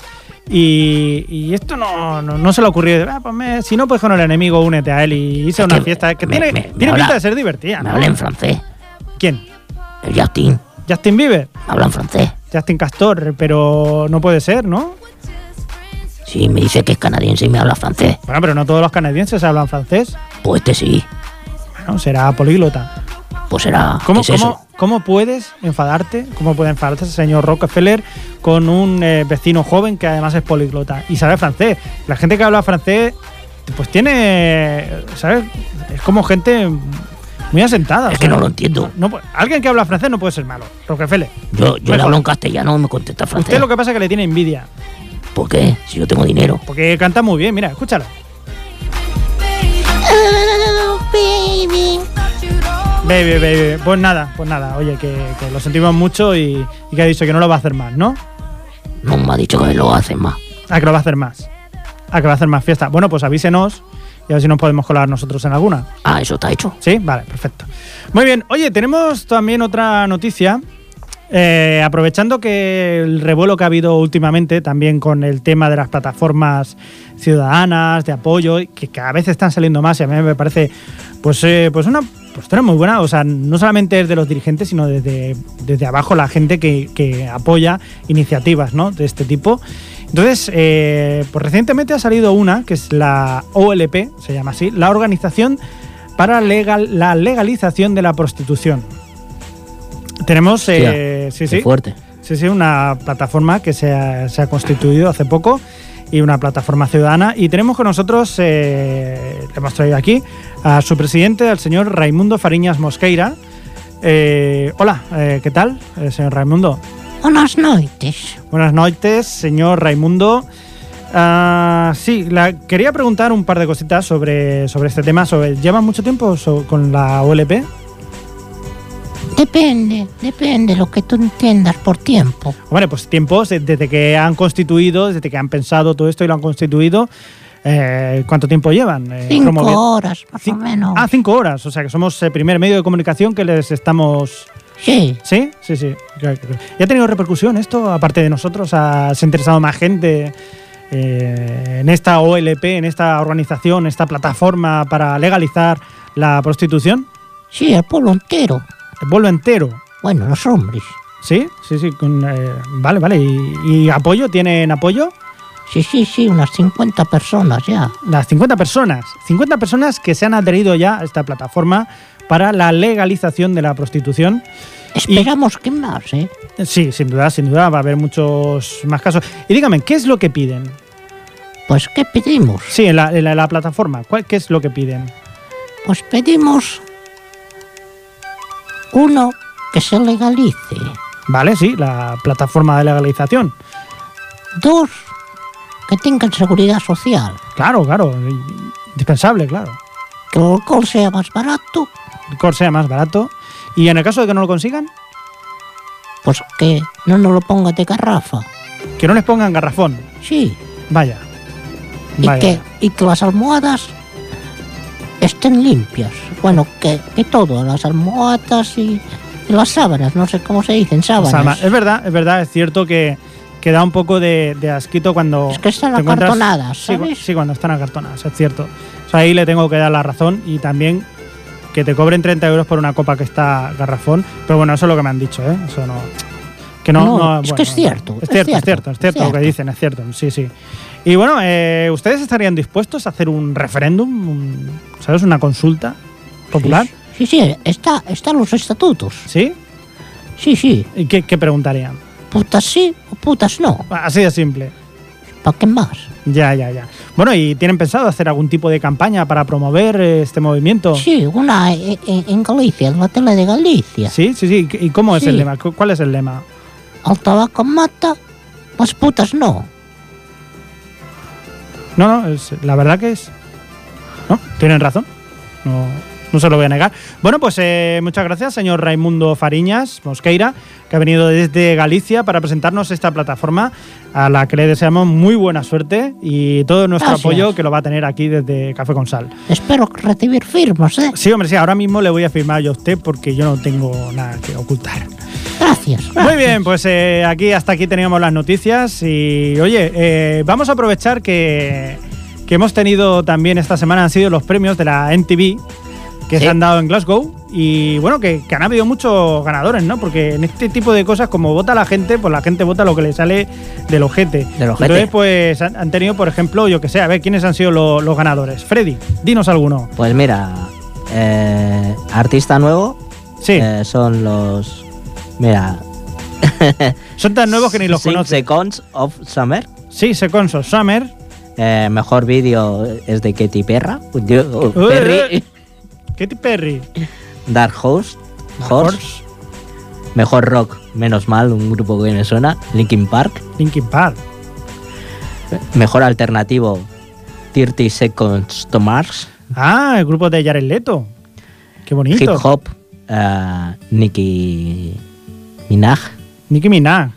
Speaker 1: Y, y esto no, no, no se le ha ocurrido. Ah, pues me- si no, pues con el enemigo únete a él y hice
Speaker 2: Es
Speaker 1: una
Speaker 2: que
Speaker 1: fiesta que
Speaker 2: me-
Speaker 1: tiene,
Speaker 2: me- me
Speaker 1: tiene
Speaker 2: habla-
Speaker 1: pinta de ser divertida,
Speaker 2: Me
Speaker 1: ¿no?
Speaker 2: habla en francés.
Speaker 1: ¿Quién?
Speaker 2: El Justin
Speaker 1: Justin Bieber,
Speaker 2: me habla en francés.
Speaker 1: Justin Castor, pero no puede ser, ¿no?
Speaker 2: Sí, me dice que es canadiense y me habla francés.
Speaker 1: Bueno, pero no todos los canadienses hablan francés.
Speaker 2: Pues este sí.
Speaker 1: Bueno, será políglota.
Speaker 2: Pues será...
Speaker 1: ¿Cómo,
Speaker 2: ¿qué es
Speaker 1: cómo,
Speaker 2: eso?
Speaker 1: ¿Cómo puedes enfadarte? ¿Cómo puede enfadarse ese señor Rockefeller con un eh, vecino joven que además es políglota y sabe francés? La gente que habla francés, pues tiene, ¿sabes? Es como gente muy asentada.
Speaker 2: Es
Speaker 1: o
Speaker 2: que
Speaker 1: sea,
Speaker 2: no lo entiendo.
Speaker 1: no pu- alguien que habla francés no puede ser malo, Rockefeller.
Speaker 2: Yo, yo le
Speaker 1: Mejor.
Speaker 2: hablo en castellano y me contesta francés.
Speaker 1: Usted lo que pasa es que le tiene envidia,
Speaker 2: ¿Por qué? Si yo tengo dinero.
Speaker 1: porque canta muy bien. Mira, escúchalo. Baby, baby. Pues nada, pues nada. Oye, que, que lo sentimos mucho y, y que ha dicho que no lo va a hacer más, ¿no?
Speaker 2: No me ha dicho que lo hacen más.
Speaker 1: Ah, que lo va a hacer más. Ah, que va a hacer más fiesta. Bueno, pues avísenos y a ver si nos podemos colar nosotros en alguna.
Speaker 4: Ah, eso está hecho.
Speaker 1: Sí, vale, perfecto. Muy bien, oye, tenemos también otra noticia. Eh, aprovechando que el revuelo que ha habido últimamente también con el tema de las plataformas ciudadanas de apoyo, que cada vez están saliendo más y a mí me parece pues, eh, pues una postura muy buena, o sea, no solamente desde los dirigentes, sino desde, desde abajo la gente que, que apoya iniciativas, ¿no?, de este tipo. Entonces, eh, pues recientemente ha salido una, que es la O L P, se llama así, la Organización para legal, la Legalización de la Prostitución. Tenemos, eh, sí, sí,
Speaker 2: fuerte.
Speaker 1: Sí, sí, una plataforma que se ha, se ha constituido hace poco y una plataforma ciudadana. Y tenemos con nosotros, eh, le hemos traído aquí, a su presidente, al señor Raimundo Fariñas Mosqueira. Eh, hola, eh, ¿qué tal, eh, señor Raimundo?
Speaker 4: Buenas noches.
Speaker 1: Buenas noches, señor Raimundo. Uh, sí, la, quería preguntar un par de cositas sobre, sobre este tema. Sobre, ¿lleva mucho tiempo so, con la O L P?
Speaker 4: Depende, depende de lo que tú entiendas por tiempo.
Speaker 1: Bueno, pues tiempos desde que han constituido, desde que han pensado todo esto y lo han constituido. Eh, ¿Cuánto tiempo llevan? Eh,
Speaker 4: cinco
Speaker 1: promoviendo?
Speaker 4: horas, más
Speaker 1: Cin-
Speaker 4: o menos.
Speaker 1: Ah, cinco horas. O sea, que somos el primer medio de comunicación que les estamos...
Speaker 4: Sí.
Speaker 1: ¿Sí? Sí, sí. ¿Y ha tenido repercusión esto, aparte de nosotros? ¿Ha, ¿Se ha interesado más gente eh, en esta O L P, en esta organización, esta plataforma para legalizar la prostitución?
Speaker 4: Sí, el pueblo entero.
Speaker 1: El pueblo entero.
Speaker 4: Bueno, los hombres.
Speaker 1: ¿Sí? Sí, sí. Con, eh, vale, vale. ¿Y, ¿Y apoyo? ¿Tienen apoyo?
Speaker 4: Sí, sí, sí, unas cincuenta personas ya.
Speaker 1: Las cincuenta personas. cincuenta personas que se han adherido ya a esta plataforma para la legalización de la prostitución.
Speaker 4: Esperamos que más, ¿eh?
Speaker 1: Sí, sin duda, sin duda. Va a haber muchos más casos. Y dígame, ¿qué es lo que piden?
Speaker 4: Pues, ¿qué pedimos?
Speaker 1: Sí, en la, en la, en la plataforma. ¿Cuál, ¿Qué es lo que piden?
Speaker 4: Pues pedimos... Uno, que se legalice.
Speaker 1: Vale, sí, la plataforma de legalización.
Speaker 4: Dos, que tengan seguridad social.
Speaker 1: Claro, claro. Indispensable, claro.
Speaker 4: Que el alcohol sea más barato.
Speaker 1: El licor sea más barato. ¿Y en el caso de que no lo consigan?
Speaker 4: Pues que no nos lo pongan de garrafa.
Speaker 1: Que no les pongan garrafón.
Speaker 4: Sí.
Speaker 1: Vaya.
Speaker 4: Y
Speaker 1: Vaya.
Speaker 4: que, y que las almohadas estén limpias. Bueno, que, que todo, las almohadas y, y las sábanas, no sé cómo se dicen, sábanas.
Speaker 1: Salma, es verdad, es verdad, es cierto que, que da un poco de, de asquito cuando...
Speaker 4: Es que están
Speaker 1: te encuentras-
Speaker 4: acartonadas,
Speaker 1: Sí, cu-
Speaker 4: ¿sabes?
Speaker 1: sí, cuando están acartonadas, es cierto. O sea, ahí le tengo que dar la razón y también que te cobren treinta euros por una copa que está garrafón. Pero bueno, eso es lo que me han dicho, ¿eh? Eso no... Que no,
Speaker 4: No,
Speaker 1: no,
Speaker 4: es
Speaker 1: bueno,
Speaker 4: que es cierto,
Speaker 1: Es
Speaker 4: es
Speaker 1: cierto, es
Speaker 4: cierto,
Speaker 1: cierto, es cierto
Speaker 4: es
Speaker 1: lo que
Speaker 4: cierto.
Speaker 1: dicen, es cierto, sí, sí. Y bueno, eh, ¿ustedes estarían dispuestos a hacer un referéndum, un- ¿sabes? Una consulta popular?
Speaker 4: Sí, sí, está, están los estatutos.
Speaker 1: ¿Sí?
Speaker 4: Sí, sí.
Speaker 1: ¿Y qué, qué preguntarían?
Speaker 4: Putas sí o putas no.
Speaker 1: Así de simple.
Speaker 4: ¿Para qué más?
Speaker 1: Ya, ya, ya. Bueno, ¿y tienen pensado hacer algún tipo de campaña para promover eh, este movimiento?
Speaker 4: Sí, una en, en- en Galicia, en la tele de Galicia.
Speaker 1: Sí, sí, sí. ¿Y cómo es
Speaker 4: Sí.
Speaker 1: el lema? ¿Cu- ¿Cuál es el lema?
Speaker 4: Al tabaco mata, las putas no.
Speaker 1: No, no, es, la verdad que es... No, tienen razón. No, no se lo voy a negar. Bueno, pues eh, muchas gracias, señor Raimundo Fariñas Mosqueira, que ha venido desde Galicia para presentarnos esta plataforma a la que le deseamos muy buena suerte y todo nuestro
Speaker 4: Gracias.
Speaker 1: apoyo, que lo va a tener aquí desde Café con Sal.
Speaker 4: Espero recibir firmas, ¿eh?
Speaker 1: Sí, hombre, sí, ahora mismo le voy a firmar yo a usted porque yo no tengo nada que ocultar.
Speaker 4: Gracias.
Speaker 1: Muy
Speaker 4: gracias.
Speaker 1: bien, pues eh, aquí hasta aquí teníamos las noticias y oye, eh, vamos a aprovechar que, que hemos tenido también esta semana, han sido los premios de la M T V que
Speaker 2: Sí.
Speaker 1: se han dado en Glasgow y bueno, que, que han habido muchos ganadores, ¿no? Porque en este tipo de cosas, como vota la gente, pues la gente vota lo que le sale del ojete.
Speaker 2: Del ojete.
Speaker 1: Entonces, pues han, han tenido, por ejemplo, yo que sé, a ver, ¿quiénes han sido lo- los ganadores? Freddy, dinos alguno.
Speaker 2: Pues mira, eh, artista nuevo
Speaker 1: Sí,
Speaker 2: eh, son los... Mira,
Speaker 1: son tan nuevos que ni los
Speaker 2: Six
Speaker 1: conoces.
Speaker 2: Seconds of Summer.
Speaker 1: Sí, Seconds Summer.
Speaker 2: Eh, mejor vídeo es de Katy Perra. Yo-
Speaker 1: Uy,
Speaker 2: Perry.
Speaker 1: uy. Katy Perry.
Speaker 2: Dark Horse. Horse.
Speaker 1: Horse.
Speaker 2: Mejor rock, menos mal, un grupo que me suena. Linkin Park.
Speaker 1: Linkin Park.
Speaker 2: Mejor alternativo, thirty Seconds to Mars.
Speaker 1: Ah, el grupo de Jared Leto. Qué bonito.
Speaker 2: Hip hop, eh, Nicki Minaj.
Speaker 1: Nicki Minaj.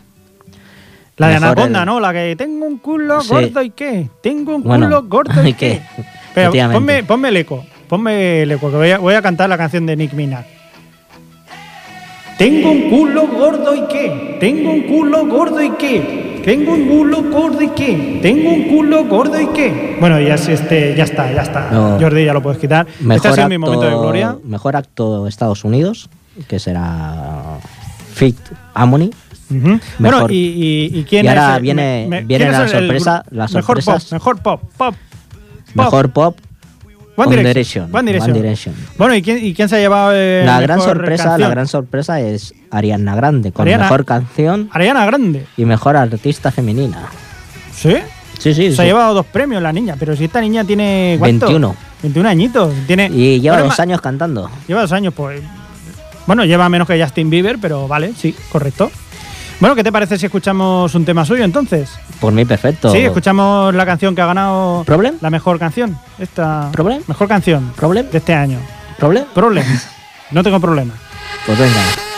Speaker 1: La de
Speaker 2: Mejor
Speaker 1: Anaconda,
Speaker 2: el-
Speaker 1: ¿no? La que tengo un culo
Speaker 2: Sí.
Speaker 1: gordo y qué. Tengo un
Speaker 2: Bueno,
Speaker 1: culo gordo y
Speaker 2: ¿y
Speaker 1: qué.
Speaker 2: qué?
Speaker 1: Pero
Speaker 2: efectivamente.
Speaker 1: ponme, ponme el eco. Ponme el eco, que voy a, voy a cantar la canción de Nick Minaj. Tengo un culo gordo y qué. Tengo un culo gordo y qué. Tengo un culo gordo y qué. Tengo un culo gordo y qué. Bueno, ya, es este, ya está, ya está.
Speaker 2: No.
Speaker 1: Jordi, ya lo puedes quitar.
Speaker 2: Mejor
Speaker 1: Este ha sido
Speaker 2: acto,
Speaker 1: mi momento de gloria.
Speaker 2: Mejor acto Estados Unidos, que será Fit Harmony.
Speaker 1: Ujú. Bueno,
Speaker 2: Mejor.
Speaker 1: y, y, y quién
Speaker 2: Y
Speaker 1: es
Speaker 2: ahora
Speaker 1: el-
Speaker 2: viene-
Speaker 1: me- me-
Speaker 2: viene
Speaker 1: quién es
Speaker 2: la
Speaker 1: el- el
Speaker 2: sorpresa-
Speaker 1: gru-
Speaker 2: las
Speaker 1: mejor pop,
Speaker 2: sorpresas.
Speaker 1: mejor pop, pop.
Speaker 2: Mejor pop,
Speaker 1: One
Speaker 2: One
Speaker 1: Direction.
Speaker 2: Direction.
Speaker 1: One Direction.
Speaker 2: One Direction.
Speaker 1: Bueno, ¿y quién, y quién se ha llevado eh,
Speaker 2: La gran
Speaker 1: mejor
Speaker 2: sorpresa,
Speaker 1: canción?
Speaker 2: la gran sorpresa es Ariana Grande con
Speaker 1: Ariana-
Speaker 2: mejor canción
Speaker 1: Ariana Grande.
Speaker 2: y mejor artista femenina.
Speaker 1: ¿Sí?
Speaker 2: Sí, sí,
Speaker 1: Se
Speaker 2: sí.
Speaker 1: ha llevado dos premios la niña, pero si esta niña tiene ¿cuánto?
Speaker 2: veintiuno.
Speaker 1: veintiún añitos. Tiene,
Speaker 2: Y lleva
Speaker 1: Bueno,
Speaker 2: dos
Speaker 1: ma-
Speaker 2: años cantando.
Speaker 1: Lleva dos años, pues. Bueno, lleva menos que Justin Bieber, pero vale, sí, correcto. Bueno, ¿qué te parece si escuchamos un tema suyo entonces?
Speaker 2: Por mí, perfecto.
Speaker 1: Sí, escuchamos la canción que ha ganado
Speaker 2: ¿Problem?
Speaker 1: la mejor canción. Esta
Speaker 2: ¿Problem?
Speaker 1: mejor canción
Speaker 2: ¿Problem?
Speaker 1: de este año.
Speaker 2: ¿Problem?
Speaker 1: Problem. No tengo problema.
Speaker 2: Pues venga.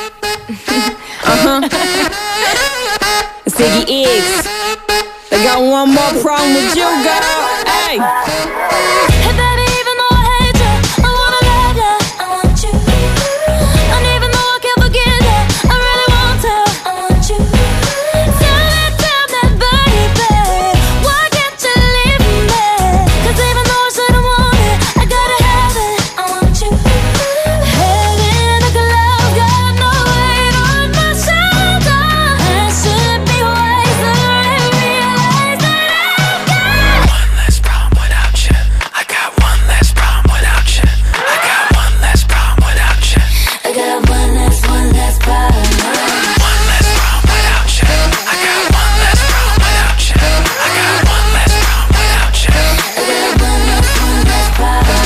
Speaker 5: Ziggy X. I got one more problem with you, girl. Hey.
Speaker 6: Hey baby, even though I hate you, I wanna love ya, I want you. And even though I can't forget ya, I really want to, I want you. Tell me, tell me, baby, why can't you leave me? 'Cause even though I shouldn't want it, I gotta have it, I want you. Heading like a cloud, got no weight on my shoulder. I should be wiser and realize that I've got
Speaker 7: One less problem without you. I got one less problem without you. I got one less problem without you.
Speaker 6: I got one less, one less problem.
Speaker 7: One less problem without you. I got one less problem without you. I got one less problem without you.
Speaker 6: I got one less, one less problem.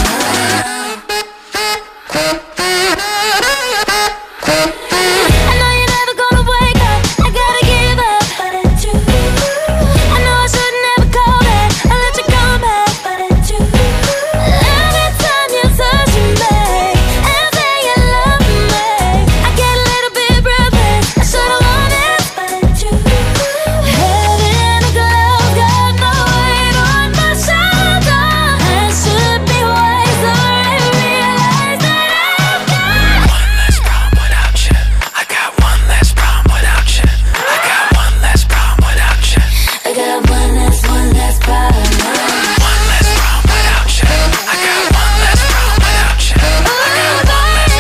Speaker 6: I know you're never gonna wake up. I gotta give up, but it's you. I know I should never call back. I let you come back, but it's you. Every time you touch me and say you love me, I get a little bit breathless. I should've known it, but it's you. Head in a glove, got no weight on my shoulder. I should be wiser and realize that I've got
Speaker 7: One less problem without you. I got one less problem without you. I got one less problem without you.
Speaker 6: I got one less, one less problem.
Speaker 7: One less problem without you. I got one less problem without you. I got one less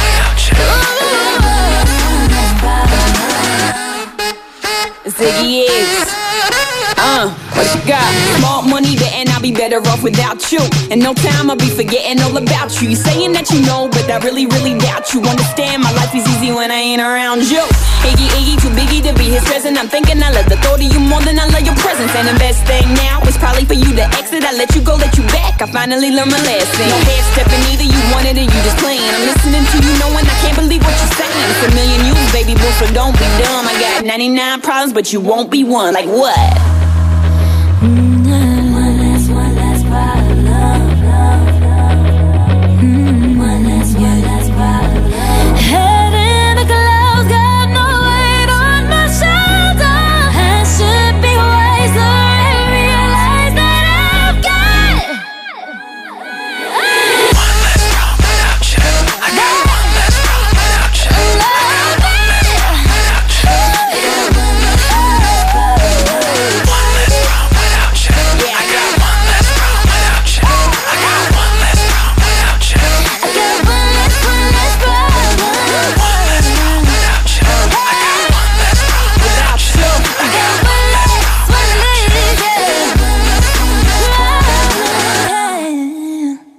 Speaker 7: problem without you.
Speaker 5: Ziggy X. Uh, what you got? Small money, betting I'll be better off without you. In no time, I'll be forgetting all about you. You saying that you know, but I really, really doubt you. Understand, my life is easy when I ain't around you. Iggy, Iggy, too biggie to be his present. I'm thinking I love the thought of you more than I love your presence. And the best thing now is probably for you to exit. I let you go, let you back. I finally learned my lesson. No half stepping either, you wanted or you just playing. I'm listening to you, knowing I can't believe what you're saying. It's a million you, baby boy, so don't be dumb. I got ninety-nine problems, but you won't be one. Like what?
Speaker 6: one less, one less problem. One less, one less problem. Head in the clouds, got no weight on my shoulder. I should be wiser and realize that I've got
Speaker 7: One less problem without you. I got one less problem without you.
Speaker 6: love
Speaker 7: One less problem without you.
Speaker 5: Yeah,
Speaker 7: I got one less problem without you. I got one less problem without you.
Speaker 6: I got one less, one less problem.
Speaker 7: One less problem without you. I got one less problem without you.
Speaker 6: I got one less, one less, yeah.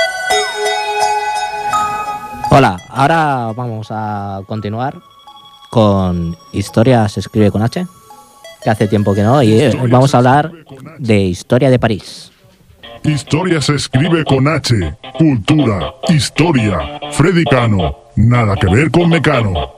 Speaker 2: Hola, ahora vamos a continuar con Historia se escribe con H, que hace tiempo que no, y eh, vamos a hablar de Historia de París.
Speaker 8: Historia se escribe con H. Cultura, historia. Freddy Cano. Nada que ver con Mecano.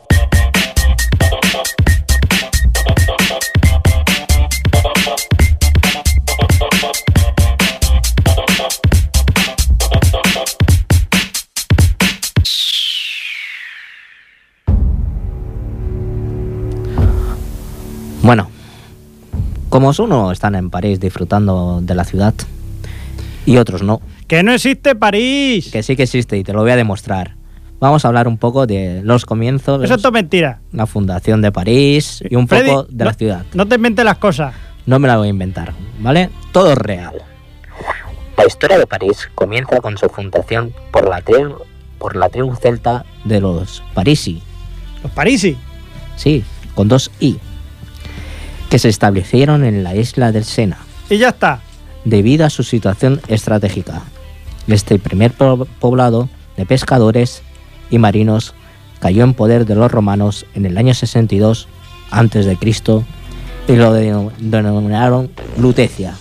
Speaker 2: Bueno, como unos están en París disfrutando de la ciudad y otros no.
Speaker 1: ¡Que no existe París!
Speaker 2: Que sí que existe y te lo voy a demostrar. Vamos a hablar un poco de los comienzos,
Speaker 1: Eso es todo mentira.
Speaker 2: la fundación de París y un
Speaker 1: Freddy,
Speaker 2: poco de
Speaker 1: no,
Speaker 2: la ciudad.
Speaker 1: No te inventes las cosas.
Speaker 2: No me la voy a inventar, ¿vale? Todo es real. La historia de París comienza con su fundación por la tribu, por la tribu celta de los Parisi.
Speaker 1: Los Parisi.
Speaker 2: Sí, con dos i. Que se establecieron en la isla del Sena,
Speaker 1: Y ya está.
Speaker 2: debido a su situación estratégica. Este primer po- poblado de pescadores y marinos cayó en poder de los romanos en el año sesenta y dos antes de Cristo y lo denom- denominaron Lutecia.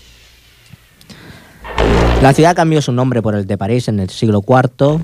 Speaker 2: La ciudad cambió su nombre por el de París en el siglo cuarto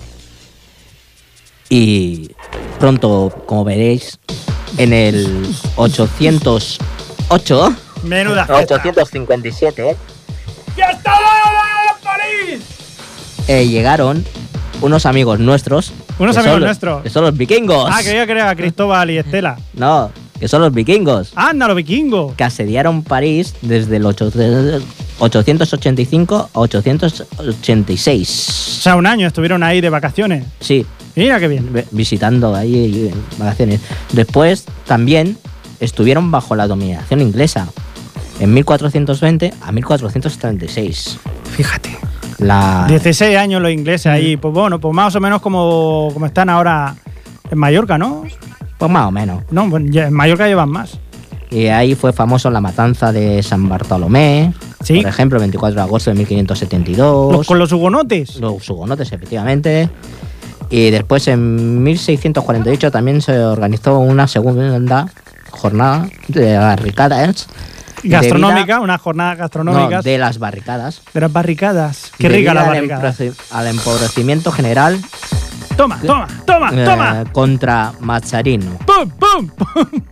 Speaker 2: y pronto, como veréis, en el ochocientos ocho,
Speaker 1: Menuda fiesta.
Speaker 2: ochocientos cincuenta y siete,
Speaker 1: ¡Ya está París!
Speaker 2: eh, llegaron unos amigos nuestros.
Speaker 1: Unos
Speaker 2: que
Speaker 1: amigos
Speaker 2: son los-
Speaker 1: nuestros.
Speaker 2: Que son los vikingos.
Speaker 1: Ah, creía que era Cristóbal y Estela.
Speaker 2: No, que son los vikingos.
Speaker 1: ¡Anda, los vikingos!
Speaker 2: Que asediaron París desde el ocho- ochocientos ochenta y cinco a ochocientos ochenta y
Speaker 1: O
Speaker 2: seis.
Speaker 1: sea, un año estuvieron ahí de vacaciones.
Speaker 2: Sí,
Speaker 1: Mira qué bien.
Speaker 2: ve- visitando ahí en vacaciones. Después también estuvieron bajo la dominación inglesa en mil cuatrocientos veinte a mil cuatrocientos treinta y seis.
Speaker 1: Fíjate.
Speaker 2: La...
Speaker 1: dieciséis años los ingleses ahí. Pues bueno, pues más o menos como, como están ahora en Mallorca, ¿no?
Speaker 2: Pues más o menos.
Speaker 1: No, bueno, ya en Mallorca llevan más.
Speaker 2: Y ahí fue famoso la matanza de San Bartolomé,
Speaker 1: Sí.
Speaker 2: por ejemplo, el veinticuatro de agosto de mil quinientos setenta y dos.
Speaker 1: Los- con los hugonotes.
Speaker 2: Los hugonotes, efectivamente. Y después, en mil seiscientos cuarenta y ocho, también se organizó una segunda jornada de barricadas.
Speaker 1: Gastronómica, unas jornadas
Speaker 2: No,
Speaker 1: gastronómicas.
Speaker 2: de las barricadas.
Speaker 1: de las barricadas. Qué rica la
Speaker 2: Debido al
Speaker 1: barricada.
Speaker 2: empobre- Al empobrecimiento general
Speaker 1: Toma, toma, toma,
Speaker 2: eh,
Speaker 1: toma.
Speaker 2: contra Mazzarino.
Speaker 1: ¡Pum, pum, pum!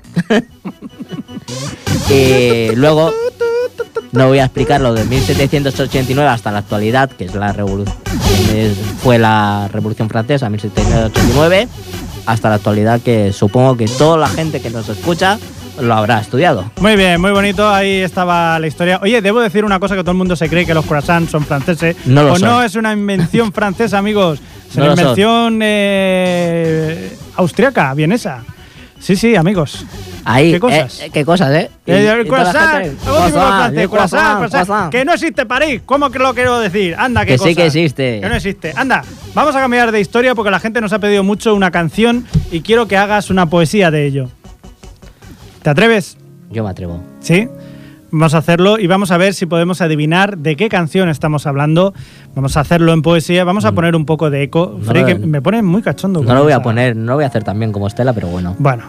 Speaker 2: Y luego, no voy a explicar lo de mil setecientos ochenta y nueve hasta la actualidad, que es la revolución, fue la Revolución Francesa, mil setecientos ochenta y nueve, hasta la actualidad, que supongo que toda la gente que nos escucha lo habrá estudiado.
Speaker 1: Muy bien, muy bonito. Ahí estaba la historia. Oye, debo decir una cosa que todo el mundo se cree que los croissants son franceses.
Speaker 2: No lo
Speaker 1: o
Speaker 2: son.
Speaker 1: no es una invención francesa, amigos. Es
Speaker 2: No
Speaker 1: una
Speaker 2: lo son.
Speaker 1: invención eh, austriaca, vienesa. Sí, sí, amigos.
Speaker 2: Ahí,
Speaker 1: ¿Qué cosas?
Speaker 2: eh, ¿Qué cosas, eh? Y-
Speaker 1: Eh, el
Speaker 2: y toda la
Speaker 1: croissant,
Speaker 2: gente,
Speaker 1: el último
Speaker 2: croissant,
Speaker 1: francés,
Speaker 2: el
Speaker 1: croissant,
Speaker 2: croissant,
Speaker 1: croissant.
Speaker 2: croissant.
Speaker 1: Que no existe París. ¿Cómo que lo quiero decir? Anda, qué
Speaker 2: Que sí
Speaker 1: cosa.
Speaker 2: que existe.
Speaker 1: Que no existe. Anda, vamos a cambiar de historia porque la gente nos ha pedido mucho una canción y quiero que hagas una poesía de ello. ¿Te atreves?
Speaker 2: Yo me atrevo.
Speaker 1: Sí. Vamos a hacerlo y vamos a ver si podemos adivinar de qué canción estamos hablando. Vamos a hacerlo en poesía. Vamos a poner un poco de eco.
Speaker 2: No
Speaker 1: Freddy,
Speaker 2: lo-
Speaker 1: que me pone muy cachondo.
Speaker 2: No
Speaker 1: con
Speaker 2: lo voy a
Speaker 1: esa-
Speaker 2: poner, no lo voy a hacer tan bien como Estela, pero bueno.
Speaker 1: Bueno,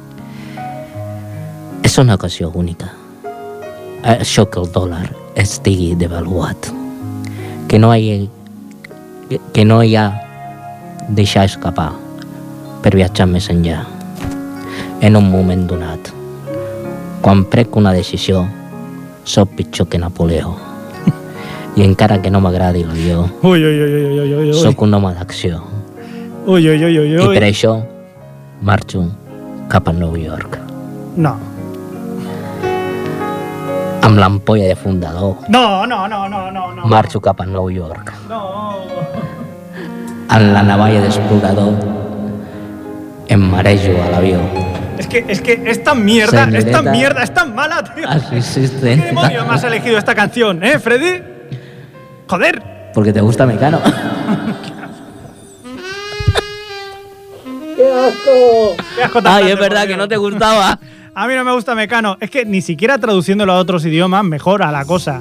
Speaker 2: És una ocasió única. Això que el dòlar estigui devaluat. Que no hi, que no hi ha deixar escapar per viatjar més enllà. En un moment donat, quan prec una decisió, soc pitjor que Napoleó. I encara que no m'agradi l'avió,
Speaker 1: uy, uy, uy, uy, uy, uy, uy.
Speaker 2: soc un home d'acció.
Speaker 1: Uy, uy, uy, uy,
Speaker 2: I
Speaker 1: uy.
Speaker 2: per això marxo cap a Nova York.
Speaker 1: No.
Speaker 2: Amb l'ampolla de fundador,
Speaker 1: No, no, no, no, no, no.
Speaker 2: marxo cap a Nova York.
Speaker 1: No.
Speaker 2: Amb la navalla d'explorador, em marejo a l'avió.
Speaker 1: Es que, es que es tan mierda, es tan
Speaker 2: Señorita.
Speaker 1: mierda, es tan mala, tío.
Speaker 2: Así existe.
Speaker 1: ¿Qué demonios me has elegido esta canción, eh, Freddy? Joder.
Speaker 2: Porque te gusta Mecano.
Speaker 1: Qué asco tan
Speaker 2: Ay,
Speaker 1: grande,
Speaker 2: es verdad
Speaker 1: por
Speaker 2: que
Speaker 1: Dios.
Speaker 2: no te gustaba.
Speaker 1: A mí no me gusta Mecano. Es que ni siquiera traduciéndolo a otros idiomas mejora la cosa.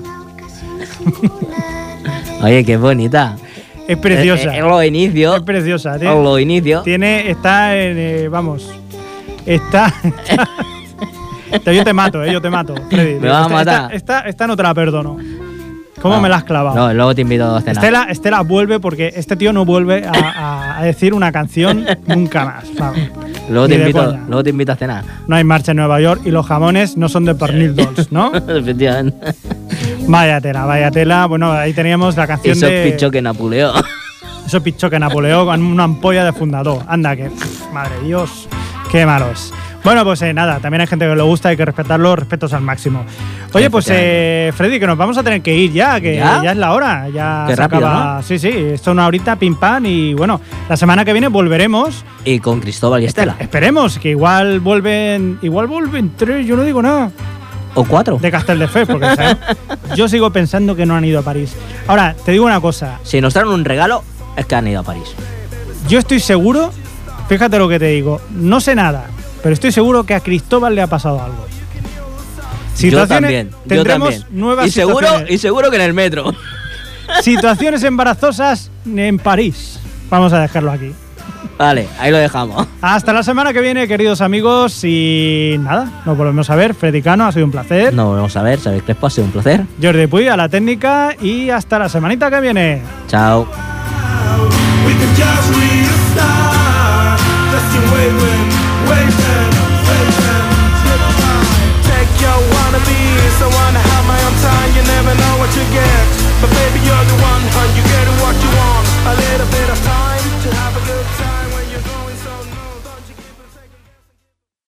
Speaker 2: Oye, qué bonita.
Speaker 1: Es preciosa.
Speaker 2: Eh, eh, los inicios.
Speaker 1: Es preciosa,
Speaker 2: En
Speaker 1: tío.
Speaker 2: los inicios.
Speaker 1: Tiene, está en, eh, vamos, está... está yo te mato, eh, yo te mato, Freddy.
Speaker 2: Me vas a
Speaker 1: Esta-
Speaker 2: matar.
Speaker 1: Esta, esta, esta no te la perdono. ¿Cómo
Speaker 2: No,
Speaker 1: me la has clavado?
Speaker 2: No, luego te invito a cenar.
Speaker 1: Estela, Estela vuelve porque este tío no vuelve a, a- a decir una canción nunca más. Vamos.
Speaker 2: Luego
Speaker 1: Ni
Speaker 2: te,
Speaker 1: de
Speaker 2: invito,
Speaker 1: coña.
Speaker 2: luego te invito a cenar.
Speaker 1: No hay marcha en Nueva York y los jamones no son de pernil dolls, ¿no?
Speaker 2: Efectivamente.
Speaker 1: Vaya tela, vaya tela. Bueno, ahí teníamos la canción
Speaker 2: Eso
Speaker 1: de...
Speaker 2: es picho que Napoleón.
Speaker 1: Eso es picho que Napoleón con una ampolla de fundador. Anda, que... pff, madre Dios, qué malo es. Bueno, pues eh, nada, también hay gente que lo gusta, hay que respetarlo, respetos al máximo. Oye, pues eh, Freddy, que nos vamos a tener que ir ya, que
Speaker 2: ¿Ya?
Speaker 1: ya, es la hora. Ya
Speaker 2: Qué
Speaker 1: se
Speaker 2: rápido,
Speaker 1: acaba. Sí, sí, esto es una horita, pim pam. Y bueno, la semana que viene volveremos.
Speaker 2: Y con Cristóbal y Estela.
Speaker 1: Esperemos que igual vuelven. Igual vuelven tres, yo no digo nada.
Speaker 2: O cuatro.
Speaker 1: De Castelldefels, porque ¿sabes? Yo sigo pensando que no han ido a París. Ahora, te digo una cosa.
Speaker 2: Si nos traen un regalo, es que han ido a París.
Speaker 1: Yo estoy seguro, fíjate lo que te digo, no sé nada, pero estoy seguro que a Cristóbal le ha pasado algo.
Speaker 2: Yo también. Yo
Speaker 1: Tendremos
Speaker 2: también.
Speaker 1: nuevas
Speaker 2: y seguro,
Speaker 1: situaciones.
Speaker 2: y seguro que en el metro.
Speaker 1: Situaciones embarazosas en París. Vamos a dejarlo aquí.
Speaker 2: Vale, ahí lo dejamos.
Speaker 1: Hasta la semana que viene, queridos amigos. Y nada, nos volvemos a ver. Freddy Cano, ha sido un placer.
Speaker 2: Nos volvemos a ver. Sabéis Crespo, ha sido un placer.
Speaker 1: Jordi Puy a la técnica. Y hasta la semanita que viene.
Speaker 2: Chao.
Speaker 7: We could just